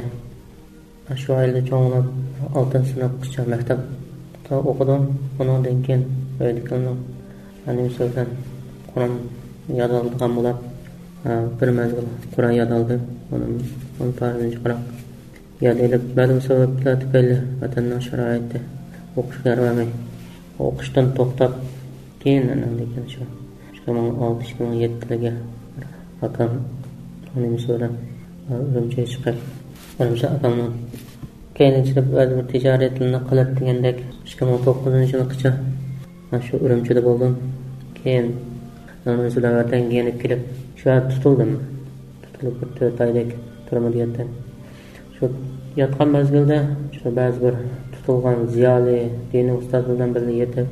Shu oilada cho'ng'ib 6-sinfgacha maktabda o'qidim. Undan keyin o'ydiganlar anim so'zdan Qur'on yod olgan bo'lib, bir mezgil Qur'on yod oldim. Onu farzınca qarab yod edib, ma'lum sabablar tufayli vatanning sharoiti o'qishga yaramay, o'qishdan to'xtab, keyin anamdan shu 2006-2007-larga akam uning so'rab Urumchiga chiqib, Urumchi akamning keyinchalik bir tijoratini qilib degandek 2009-yilgacha shu Urumchida bo'ldim. Keyin Namazda vatanga kelib kelib, shu tutildim. Tutilib 4 oylik turmada yotdim. Shu yotgan mezgilda shu ba'zi bir tutilgan ziyoli diniy ustoz bilan birga yetib,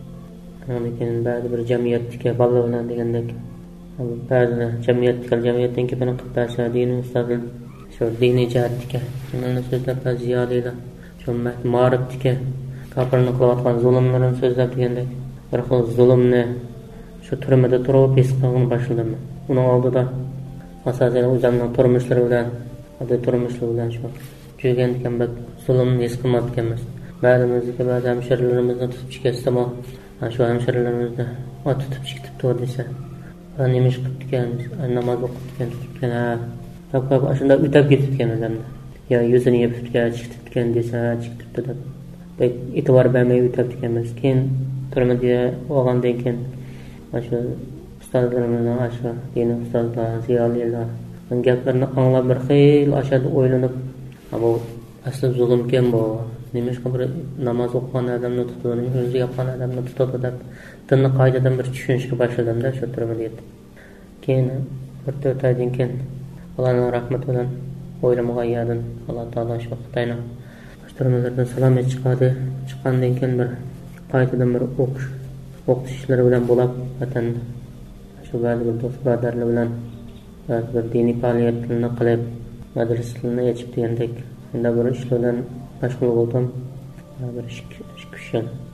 keyin ba'zi bir jamiyatga balla bilan degandek, ba'zi jamiyatdan kepini qilib bersa diniy ustozlar shu diniy jihatga, mana so'zlab ziyolilar shu ma'rifga kafirni qilayotgan zulmlarni so'zlab degandek, bir xil zulmni shu turmada turib his qilishni boshladim. Uning oldida asosan o'zimning turmushlari bilan, turmushlar bilan shu jo'gangan bir zulmni his qilmayotganmiz. Ba'zimizga ba'zi hamshiralarimizni tutib chiqasdimi, shu hamshiralarimizni tutib chiqibdi desa, nima ish qilibdikan, namoz o'qibdikan, tutibdikan, faqat shunda o'tab ketibdikan odamda. Yo yuzini yopibdikan, chiqibdikan desa, chiqibdi deb. Bek e'tibor bermay o'tabdikanmiz. Keyin turmada olgandan keyin shu ustozlarimizdan shu diniy ustozlar, ziyolilar gaplarni anglab bir xil ashada o'ylanib, bu asli zulmkan bu. Nimashqa bir namoz o'qigan odamni tutadi, o'zi yapgan odamni tutadi deb dinni qoidadan bir tushunishga boshladim-da shu turmada. Keyin 4 oydan keyin Allohning rahmati bilan o'ylamagan yerdan Alloh taolo shu Xitoyning turmalardan salomat chiqadi. Chiqqandan keyin bir qaytadan bir o'qish ishlari bilan bo'lib, vatan shu ba'zi bir do'st birodarlar bilan ba'zi bir diniy faoliyatlarni qilib, madrasalarni ochib degandek, shunda bir ishlardan mashg'ul bo'ldim. Bir ish.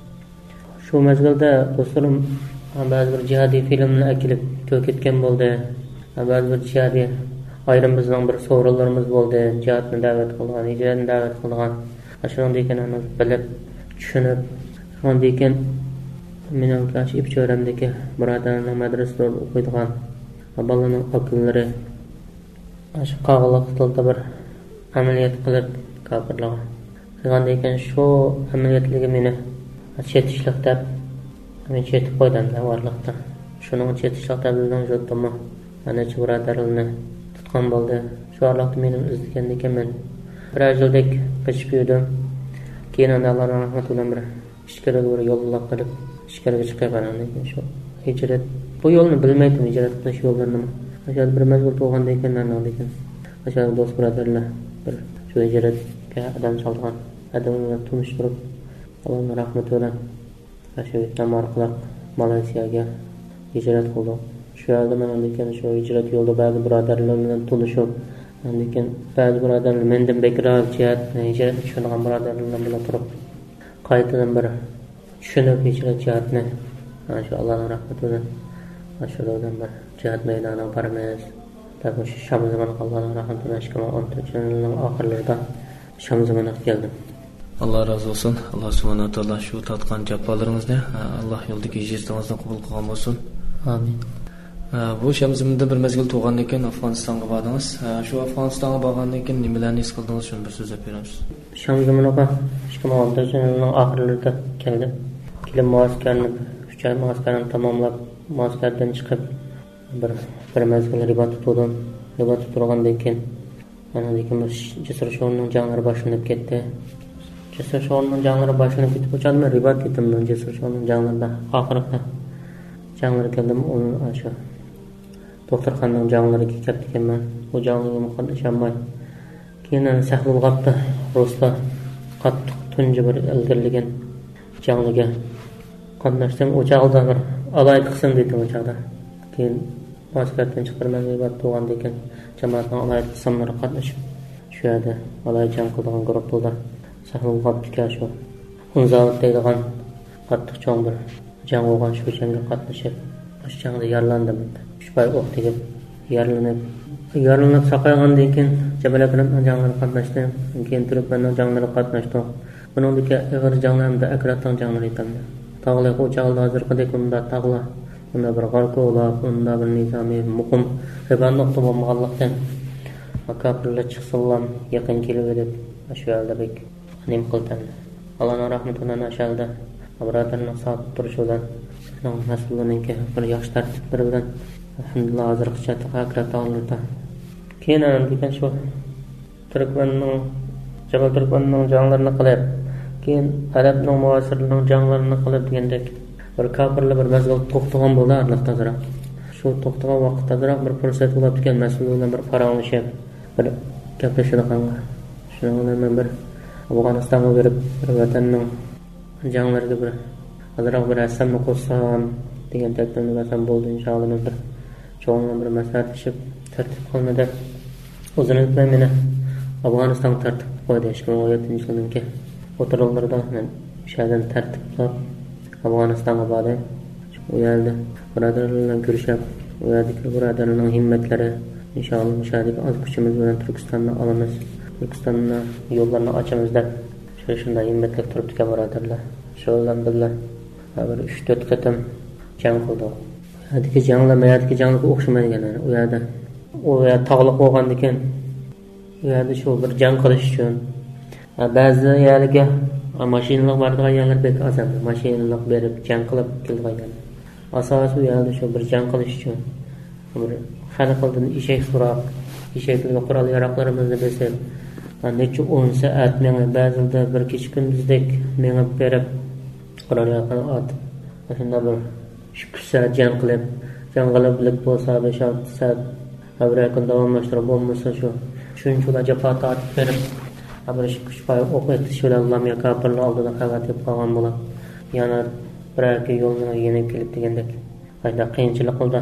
Shu mezgilda do'stlarim ba'zi bir jihodiy filmni akilib ko'rketgan bo'ldi. Ba'zi bir jihodiy ayrim bizning bir sovrinlarimiz bo'ldi. Jihodni da'vat qilgan, hijratni da'vat qilgan. Shunday ekanini bilib, tushunib, shunday ekan mening kash ibchoramdagi birodarlarning madrasada o'qiydigan bolalarning aqllari shu qog'liq tilda bir amaliyot qilib kofirlar qilgandan keyin shu amaliyotligi meni chetishliq deb men chetib qo'yganlar varliqda. Shuning chetishliq deb bizning jotdimi ana shu birodarlarni tutgan bo'ldi. Shu varliqda meni izlagandan keyin men bir yildek qochib yurdim. Keyin Allohning rahmati bilan bir ishga doğru yo'llar qilib ishga chiqaman. Shu hijrat bu yo'lni bilmaydim, hijrat qilish yo'llarini. Agar bir mazkur tug'andan keyin narnadigan. Agar do'st birodarlar bir shu hijratga odam solgan, odamlar tunishtirib Allohning rahmati bilan shu tamarqlar Malayziyaga hijrat qildim. Shu yerda men lekin shu hijrat yo'lida ba'zi birodarlar bilan tanishib, lekin ba'zi birodarlar mendan bekroq hijrat tushungan birodarlar bilan turib qaytadan bir tushunib hijrat jihatni shu Allohning rahmati bilan shulardan bir jihat maydoniga boramiz. Tabii shu Sham zamoni Allohning rahmati bilan 2014-yilning oxirlarida Sham zamoniga keldim. Allah razı olsun. Allah subhanahu wa ta'ala şu tatkan jafalarınızda Allah yoldaki hicretinizden kabul kılgan olsun. Amin. Bu Şamzim'de bir mezgil tuğandan keyin Afganistan'a bardınız. Şu Afganistan'a bargandan keyin nimalarni his qildingiz shuni bir so'zlab beramiz. Şamzim'ga 2016-yilning oxirlarida keldim. Kelib muaskarni 3 oy muaskarni tamomlab muaskardan chiqib bir mezgil ribat tutdim. Ribat turgandan keyin ana lekin Jasur Sho'ning janglari boshlanib ketdi. Jasur Sho'ning janglari boshlanib ketib, o'chadimi ribat etdim men Jasur Sho'ning janglarida oxirida janglar keldim. Uni shu doktorxonaning janglariga ketib ekanman. Bu janglarga muqaddashamay. Keyin saqlab qoldi. Ruslar qattiq tunji bir ilgirlagan jangliga qatnashdim. O'chaqda bir alayt qilsin dedim o'chaqda. Keyin askardan chiqarman deb turgan ekan jamoatning alayat qismlari qatnashib shu yerda alay jang qilgan guruhlar sahnaga qatnashgan shu unzavut deydigan qattiq cho'ng bir jang bo'lgan shu jangga qatnashib shu jangda yaralandim 3 oy o'q tegib yaralanib saqaygandan keyin Jabal Akram janglarga qatnashdim keyin Turkmanning janglarga qatnashdim buningdagi ig'ir janglarida Akratning janglari etamdi tog'liq o'chaqda hozirgidek unda tog'la unda bir g'arqo'lab unda bir nizomiy muqim hibanliqda bo'lmaganlikdan akapirlar chiqsalam yaqin kelib deb shu yerda bek nim qildim Allohning rahmatidan aşağıda birodarning sabit turishi bilan mas'ullarningki bir yaxshi tartiblari bilan alhamdulillah hozirgacha Akrat oldi keyin degan shu Jabal Turkmanning janglarini qilib keyin Arabning muasirlarining janglarini qilib degandek bir kafirlar bir mazgil to'xtagan bo'ldi arliqdaroq shu to'xtagan vaqtdaroq bir fursat bo'lib ekan mas'ullar bilan bir paranglashib bir gaplashadiganlar shuning bilan men bir Afg'onistonga berib bir vatanning janglariga bir azroq bir assamni qo'shsam degan taklifni qilsam bo'ldi inshaalloh men bir cho'ngdan bir maslahatlashib tartib qilmadi o'zini aytmay meni Afg'oniston tartib qo'ydi 2017 yildan o'tirildirdi men o'shadan tartib qilib Afg'onistonga bordim u yerda birodarlar bilan ko'rishib u yerdagi birodarlarning himmatlari inshaalloh mushadek oz kuchimiz bilan Turkistonni olamiz Turkistonning yo'llarini ochamiz deb shunday himmatli turibdi birodarlar shu bilan birga bir 3-4 qatam jang qildik hadiki janglarga o'xshamaydigan u yerda tog'liq bo'lgan ekan u yerda shu bir jang qilish uchun ba'zi yerlarga mashinalar boradigan yerlar bek azam mashinalar berib jang qilib kelgan asosi u yerda shu bir jang qilish uchun bir xalqlardan eshak so'rab eshaklarga qurol yaroqlarimizni berib necha 10 soat menga ba'zida bir kecha kunduzdek menga berib qurol yaroqlarni otib shunda bir 2 soat jang qilib bo'lsa 5-6 soat avrakan davomlashtirib bo'lmasa shu shunchalar jafo tortib berib bir kuch pay o'q etish bilan lamya kafirlar oldida xavat deb qolgan bo'lib yana bir yo'lni yenib kelib degandek qayda qiyinchilik qildi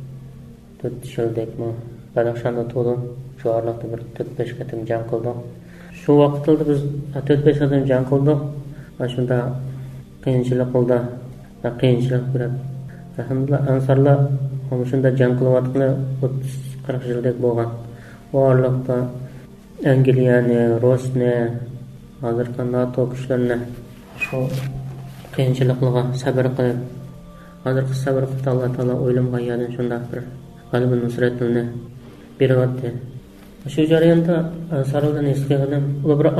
4 yildekmi Badaxshonda tug'dim shu oraliqda bir 4-5 qatim jang qildik shu vaqtda biz 4-5 qatim jang qildik shunda qiyinchilik qildi qiyinchilik ko'rib alhamdulillah ansarlar shunda jang qilayotgan 30-40 yildek bo'lgan u oraliqda Angliyani, Rossni, hozirgi NATO kuchlarini shu qiyinchiliklarga sabr qilib, hozirgi sabr qilib Alloh taolo o'ylamgan yerdan shunday bir g'alaba nusratini beryapti. Shu jarayonda Ansarlardan eshitganim, ular bir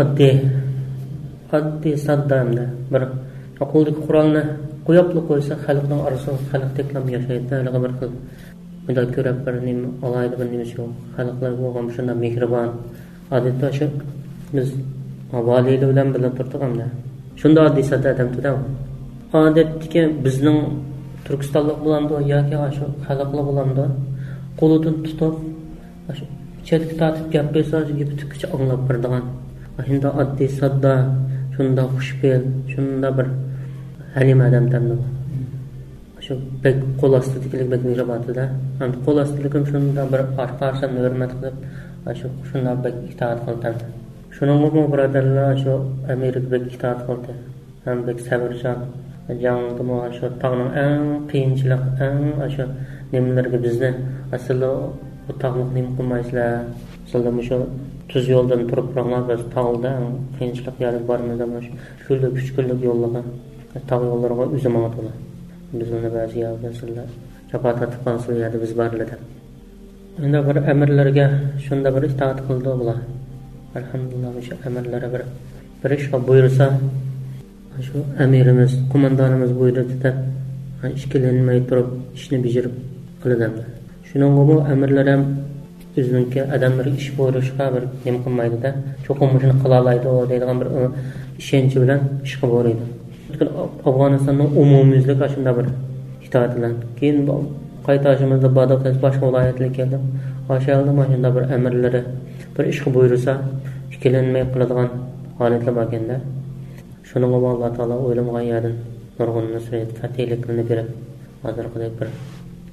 oddiy saddamda bir qo'ldagi Qur'onni qo'yib qo'ysa, xalqning orasida xalq teklam yashaydi, haliga bir xil bunday ko'rib bir nima olaydi, bir nima yo'q. Xalqlar bo'lgan shunday mehribon odatda shu biz avvaliylar bilan bilib turdik hamda shunda oddiy sadda odam turdi odatdagi bizning turkistonlik bo'landi yoki shu xalqlar bo'landi qo'lidan tutib shu chetga tortib gap bersa gapi tukcha anglab turadigan shunda oddiy sadda shunda xushfe'l shunda bir halim odam tamdi shu bek qo'l ostidagilik bek mehribonda ham qo'l ostidagim shunda bir qarshini hurmat qilib shundan bek itoat qildi. Shuning uchun birodarlar shu Amerika bek itoat qildi. Ham bek sabrjon jangda shu tog'ning eng qiyinchilik eng shu nimalarga bizni asli bu tog'ni nima qilmaysizlar. Aslida shu tuz yo'ldan turib turgan biz tog'da qiyinchilik yerga bormada shu kunlik 3 kunlik yo'llarga tog' yo'llariga o'zim otdi. Biz uni ba'zi yerda chapa tatib qolsa biz borlar. Endi bir amirlarga shunda bir itoat qildi ular. Alhamdulillah shu amirlarga bir ish buyursa, shu amirimiz, qo'mondonimiz buyurdi deb ishkilanmay turib ishni bajarib qiladi. Shuning uchun amirlar ham o'zining odamlar ish buyurishga bir nima qilmaydi-da, cho'qim shuni qila oladi deydigan bir ishonch bilan ishga boradi. Afg'onistonning umumiylik shunda bir itoat bilan keyin qaytashimizda Badaqas boshqa viloyatlarga keldim. O'shalda mashunda bir amirlari bir ishga buyursa, ikkilanmay qiladigan holatlar bor ekanda. Shuning uchun Alloh taolo o'ylamagan yerdan nurg'un nusrat fatihlikni berib, hozirgidek bir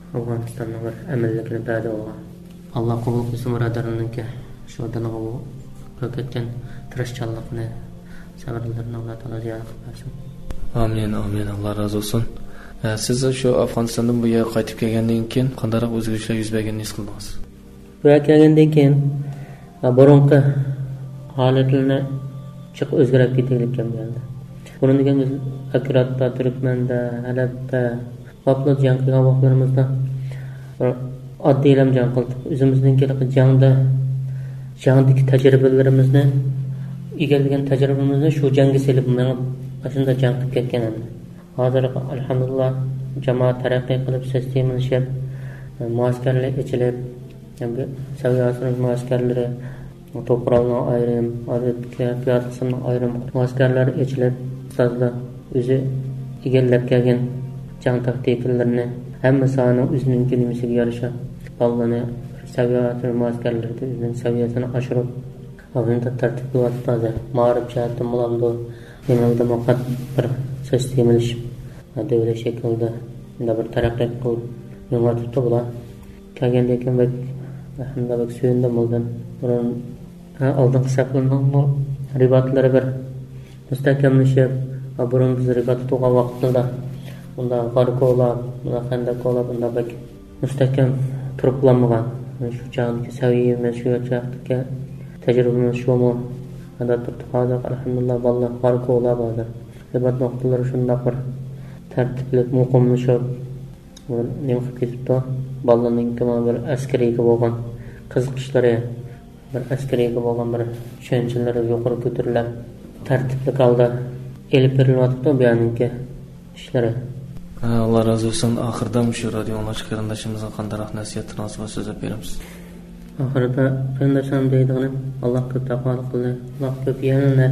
Afg'onistonning bir amalligini badi olgan. Alloh qabul qilsin birodarlarningki shu diniga ko'katgan tirishchanlikni, sabrlarini Alloh taolo ziyoda qilib bersin. Amin, amin. Alloh razı olsun. Siz şu Afganistandan bu yerga qaytib kelgandan keyin qanday o'zgarishlar yuz berganini his qildingiz? Bu yerga kelgandan keyin burunqi holatlarni chiq o'zgarib ketayotgan bo'ldi. Bunun degan biz Akiratda, Turkmanda, Halabda, Vaplat jang qilgan vaqtlarimizda oddiy jang qildik. O'zimizning jangdagi tajribalarimizni, egallagan tajribamizni shu jangga selib shunda jang qilib ketgan edim. Hozir alhamdulillah jamoat taraqqiy qilib, sistemalashib, muaskarlar ochilib, saviyasining muaskarlari, to'qrolning ayrim, piyod qismning ayrim muaskarlari ochilib, ustozlar o'zi egallab kelgan jang taktikalarini hamma soni o'zining nimasiga yarasha bolalarni saviyasining muaskarlarida o'zining saviyasini oshirib, avvalda tartib qilyapti. Ma'rif jihatda mulamdo Genelde muqad bir sistemalashib, davlat shaklida bir taraqqi qilib, yo'naltirdi bular. Kelgandan keyin alhamdulillah suyundim bo'ldim. Burun oldingi saflarning ribotlari bir mustahkamlashib, burun biz ribot to'g'an vaqtida bunda g'arqolab, bunda qandakolab, bunda bak mustahkam turib bo'lmagan. Shu chaqdagi saviyamiz, shu chaqdagi tajribamiz shumi hozir alhamdulillah bolalar farqi bo'ladi hozir. Ribot nuqtalari shunday bir tartibli muqimlashib, nima qilib ketibdi? Bolalarning bir askariyga bo'lgan qiziqishlari, bir askariyga bo'lgan bir tushunchalari yuqori ko'tarilib, tartibli holda elib berilyapti bu yerning ishlari. Allah razı olsun. Ahırda şu radyo anlaşı kardeşimizin kandarak nasihatini söz berimiz. Ahırda kardeşim deydiğini Allah köp takvalık kıldı. Allah köp yanına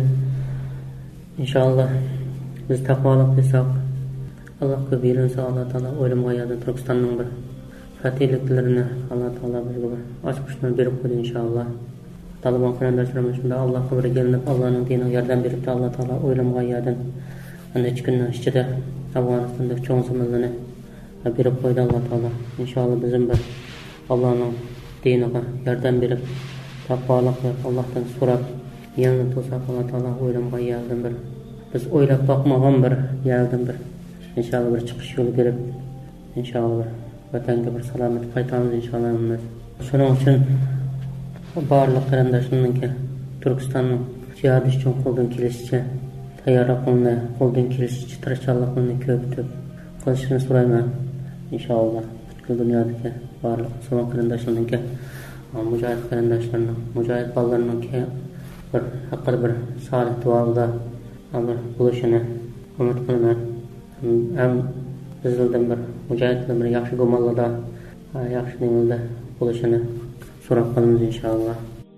inşallah biz takvalık desak Allah köp yerinse Allah Teala ölüm hayatı Türkistan'ın bir fatihliklerini Allah Teala bir açmışlar berip koydu inşallah. Taliban kardeşlerimiz şimdi Allah kabul gelinip Allah'ın dinine yardım berip de Allah Teala ölüm hayatın hiç günün içinde Afganistan'da çoğun zamanlarını berip koydu Allah Teala. İnşallah bizim bir Allah'ın dinine yardım berip takvalık ve Allah'tan sorup yanına tutsak Allah Teala oylamaya yardım bir. Biz oylap bakmagan bir yardım bir. İnşallah bir çıkış yolu berip inşallah bir vatanga bir salomat qaytamiz inşallah. Shuning uchun barliq qarindoshlarningki Turkistonning jihad uchun qo'ldan kelishicha tayyorlig'ini, qo'ldan kelishicha tirishchilikni ko'paytirib qilishini so'rayman. Inshaalloh butkul dunyodagi barliq musulmon qarindoshlarningki mujohid qarindoshlarning, mujohid bolalarningki bir haqqi bir solih duoda amr bo'lishini umid qilaman. Ham bizlardan bir mujohidlar bir yaxshi gumonlarda, yaxshi nimalarda bo'lishini so'rab qolamiz inshaalloh.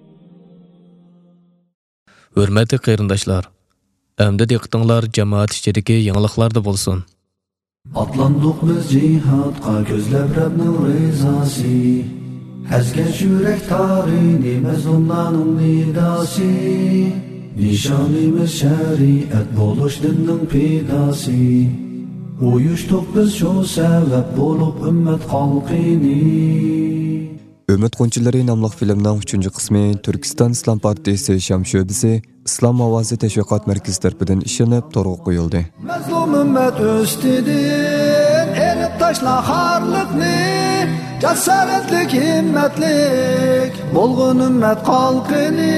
Hurmatli qarindoshlar, endi diqqatinglar jamoat ichidagi yangiliklarda bo'lsin. Atlandık biz cihatqa gözləb Rəbnin rizası. Əzgəc yürək tarini məzlumların nidası. Nişanımız şəriət buluş dinin pidası. Uyuşduq biz şu səbəb olub ümmət xalqini. Ümit Qunchilari nomli filmning 3-chi qismi Turkiston Islom partiyasi Sham sho'basi Islom ovozi tashviqot markazi tomonidan ishlanib to'g'ri qo'yildi. Mazlum ümmet üstidin elib taşla harlıkni, cesaretlik himmetlik bolgun ümmet kalkini.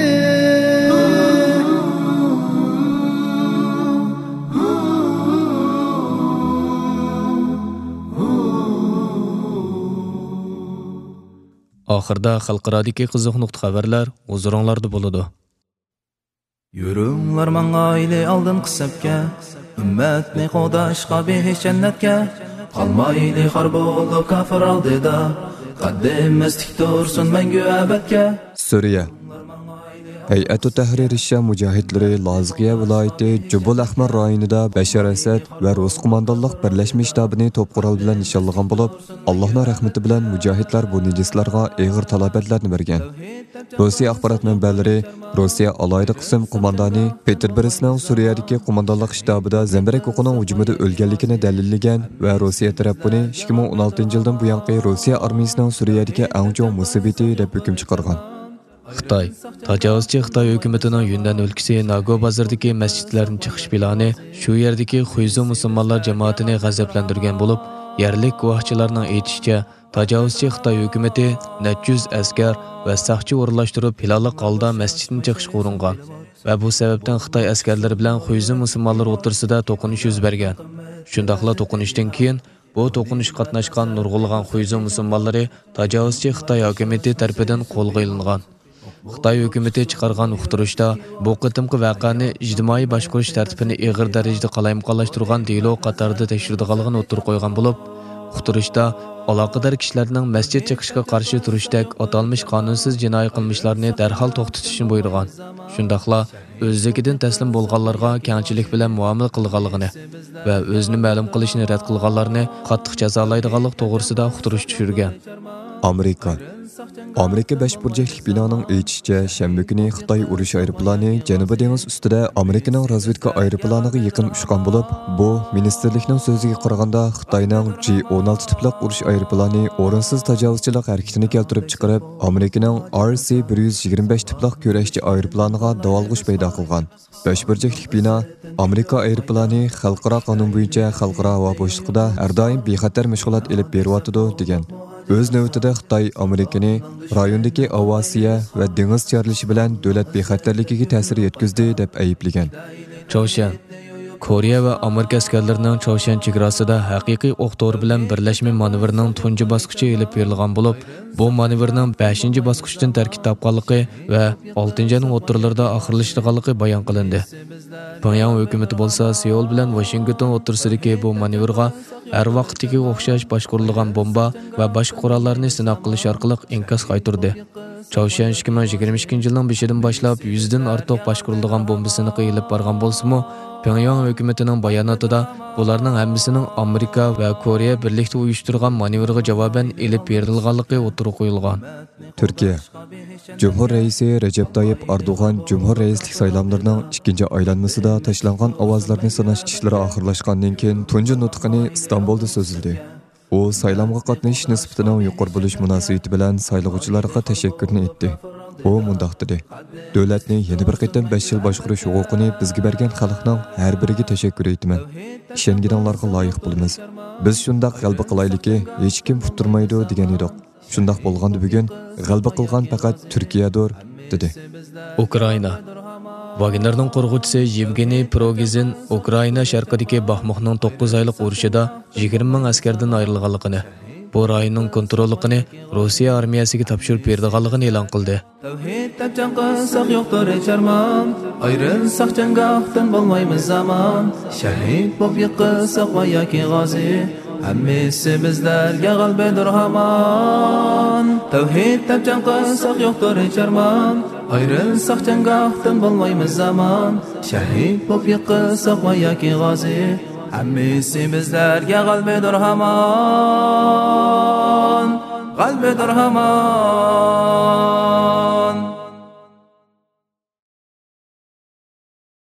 Ahırda xalqaradagi qiziq nuqta xabarlar huzuringlarda bo'ladi. Yürünglar mangayli aldın qısıbke, ümmetni qodaşqa behiş cennetke. Qalmayli harbi oldu kafir aldıda, qaddimiz tik dursun mengü abadke. Suriya Hay'atu Tahrir Sham mujahidlari Lazqiya viloyati Jubul Ahmar rayonida Bashar Asad va Rus qo'mondonlik birlashma shtabini to'p qurol bilan nishonlagan bo'lib, Allohning rahmati bilan mujahidlar bu nijislarga og'ir talabotlarni bergan. Rossiya axborot manbalari Rossiya alayda qism qo'mondoni Petr Borisning Suriyadagi qo'mondonlik shtabida zambarak o'qining hujumida o'lganligini dalillagan va Rossiya taraf buni 2016-yildan buyongi Rossiya armiyasining Suriyadagi eng chong musibati deb hukm chiqargan. Xitoy tajovuzchi Xitoy hukumatining Yunnan o'lkasi Nago bozoridagi masjidlarning chiqish plani shu yerdagi Xuyzu musulmonlar jamoatini g'azablantirgan bo'lib, yerlik guvohchilarning aytishicha, tajovuzchi Xitoy hukumati necha askar va saqchi o'rlashtirib planli holda masjidning chiqishga uringan va bu sababdan Xitoy askarlari bilan Xuyzu musulmonlar o'rtasida to'qinish yuz bergan. Shundaqla to'qinishdan keyin bu to'qinish qatnashgan nurg'ulg'an Xuyzu musulmonlari tajovuzchi Xitoy hukumati tomonidan qo'lga olingan. Xitoy hukumati chiqargan uqtirishda bu qitimqi voqeani ijtimoiy boshqarish tartibini og'ir darajada qalayimqonlashtirgan deylo qatorida tekshirdiganligini o'tirib qo'ygan bo'lib, uqtirishda aloqador kishilarning masjid chiqishga qarshi turishdek atalmish qonunsiz jinoiy qilmishlarni darhol to'xtatishni buyurgan. Shundaqla o'zligidan taslim bo'lganlarga kengchilik bilan muomala qilganligini va o'zini ma'lum qilishni rad qilganlarni qattiq jazolaydiganlik to'g'risida uqtirish tushirgan. Amerika 5 burchakli binoning aytishicha, shanba kuni Xitoy urush aeroplani Janubiy dengiz ustida Amerikaning razvedka aeroplaniga yaqin uchgan bo'lib, bu ministerlikning so'ziga qaraganda Xitoyning J-16 tipli urush aeroplani o'rinsiz tajovuzchilik harakatini keltirib chiqarib, Amerikaning RC-125 tipli kurashchi aeroplaniga davolg'ish paydo qilgan. 5 burchakli bino Amerika aeroplani xalqaro qonun bo'yicha xalqaro havo bo'shliqida har doim bexatar mashg'ulot olib beryotidi degan. O'z navbatida Xitoy Amerikani rayondagi avosiya va dengiz charilishi bilan davlat bexatarligiga ta'sir yetkazdi deb ayblagan. Choshan Koreya va Amerika askarlarining Choshan chegarasida haqiqiy o'q-dori bilan birlashma manevrining tunji bosqichi olib berilgan bo'lib, bu manevrning 5-bosqichdan tarkib topganligi va 6-ning o'rtalarida oxirlashganligi bayon qilindi. Pyongyang hukumatı bo'lsa Seul bilan Washington o'rtasidagi bu manevrga har vaqtdagi o'xshash boshqarilgan bomba va boshqa qurollarni sinov qilish orqali inkos qaytardi. Choshan 2022-yilning boshidan boshlab 100 dan ortiq boshqarilgan bombasini qo'yib borgan bo'lsa-mu, Pyongyang hukumatining bayonotida bularning hammasining Amerika va Koreya birlikda uyushtirgan manevrga javoban elib berilganligi o'tirib qo'yilgan. Turkiya Cumhur Reisi Recep Tayyip Erdoğan Cumhur Reislik saylamlarının ikinci aylanmasida tashlangan ovozlarni sanash ishlari oxirlashgandan keyin tunji nutqini İstanbulda so'zildi. U saylamga qatnashish nisbatining yuqori bo'lish munosabati bilan saylovchilarga tashakkurni etdi. U mundaq dedi: "Davlatni yana bir qatam 5 yil boshqarish huquqini bizga bergan xalqning har biriga tashakkur etaman. Ishonganlarga loyiq bo'lamiz. Biz shundaq g'alaba qilaylikki, hech kim futurmaydi degan edik. Shundaq bo'lganda bugun g'alaba qilgan faqat Turkiyadir", dedi. Ukraina Wagnerning qo'rg'uvchisi Yevgeniy Prigozhin Ukraina sharqidagi Baxmuxning 9 oylik urushida 20 ming askardan ayrilganligini, bu rayonning kontrolligini Rossiya armiyasiga topshirib berganligini e'lon qildi. Tavhid tapchan qilsak yo'qdir charmon, ayrilsak janggohdan bo'lmaymiz zamon, shahid bo'lib yiqilsak va yoki g'ozi, hammasi bizlarga g'albadir hamon. Tavhid tapchan qilsak yo'qdir charmon, ayrilsak janggohdan bo'lmaymiz zamon, shahid bo'lib yiqilsak va yoki g'ozi, hammasi bizlarga g'albadir hamon. G'albadir hamon.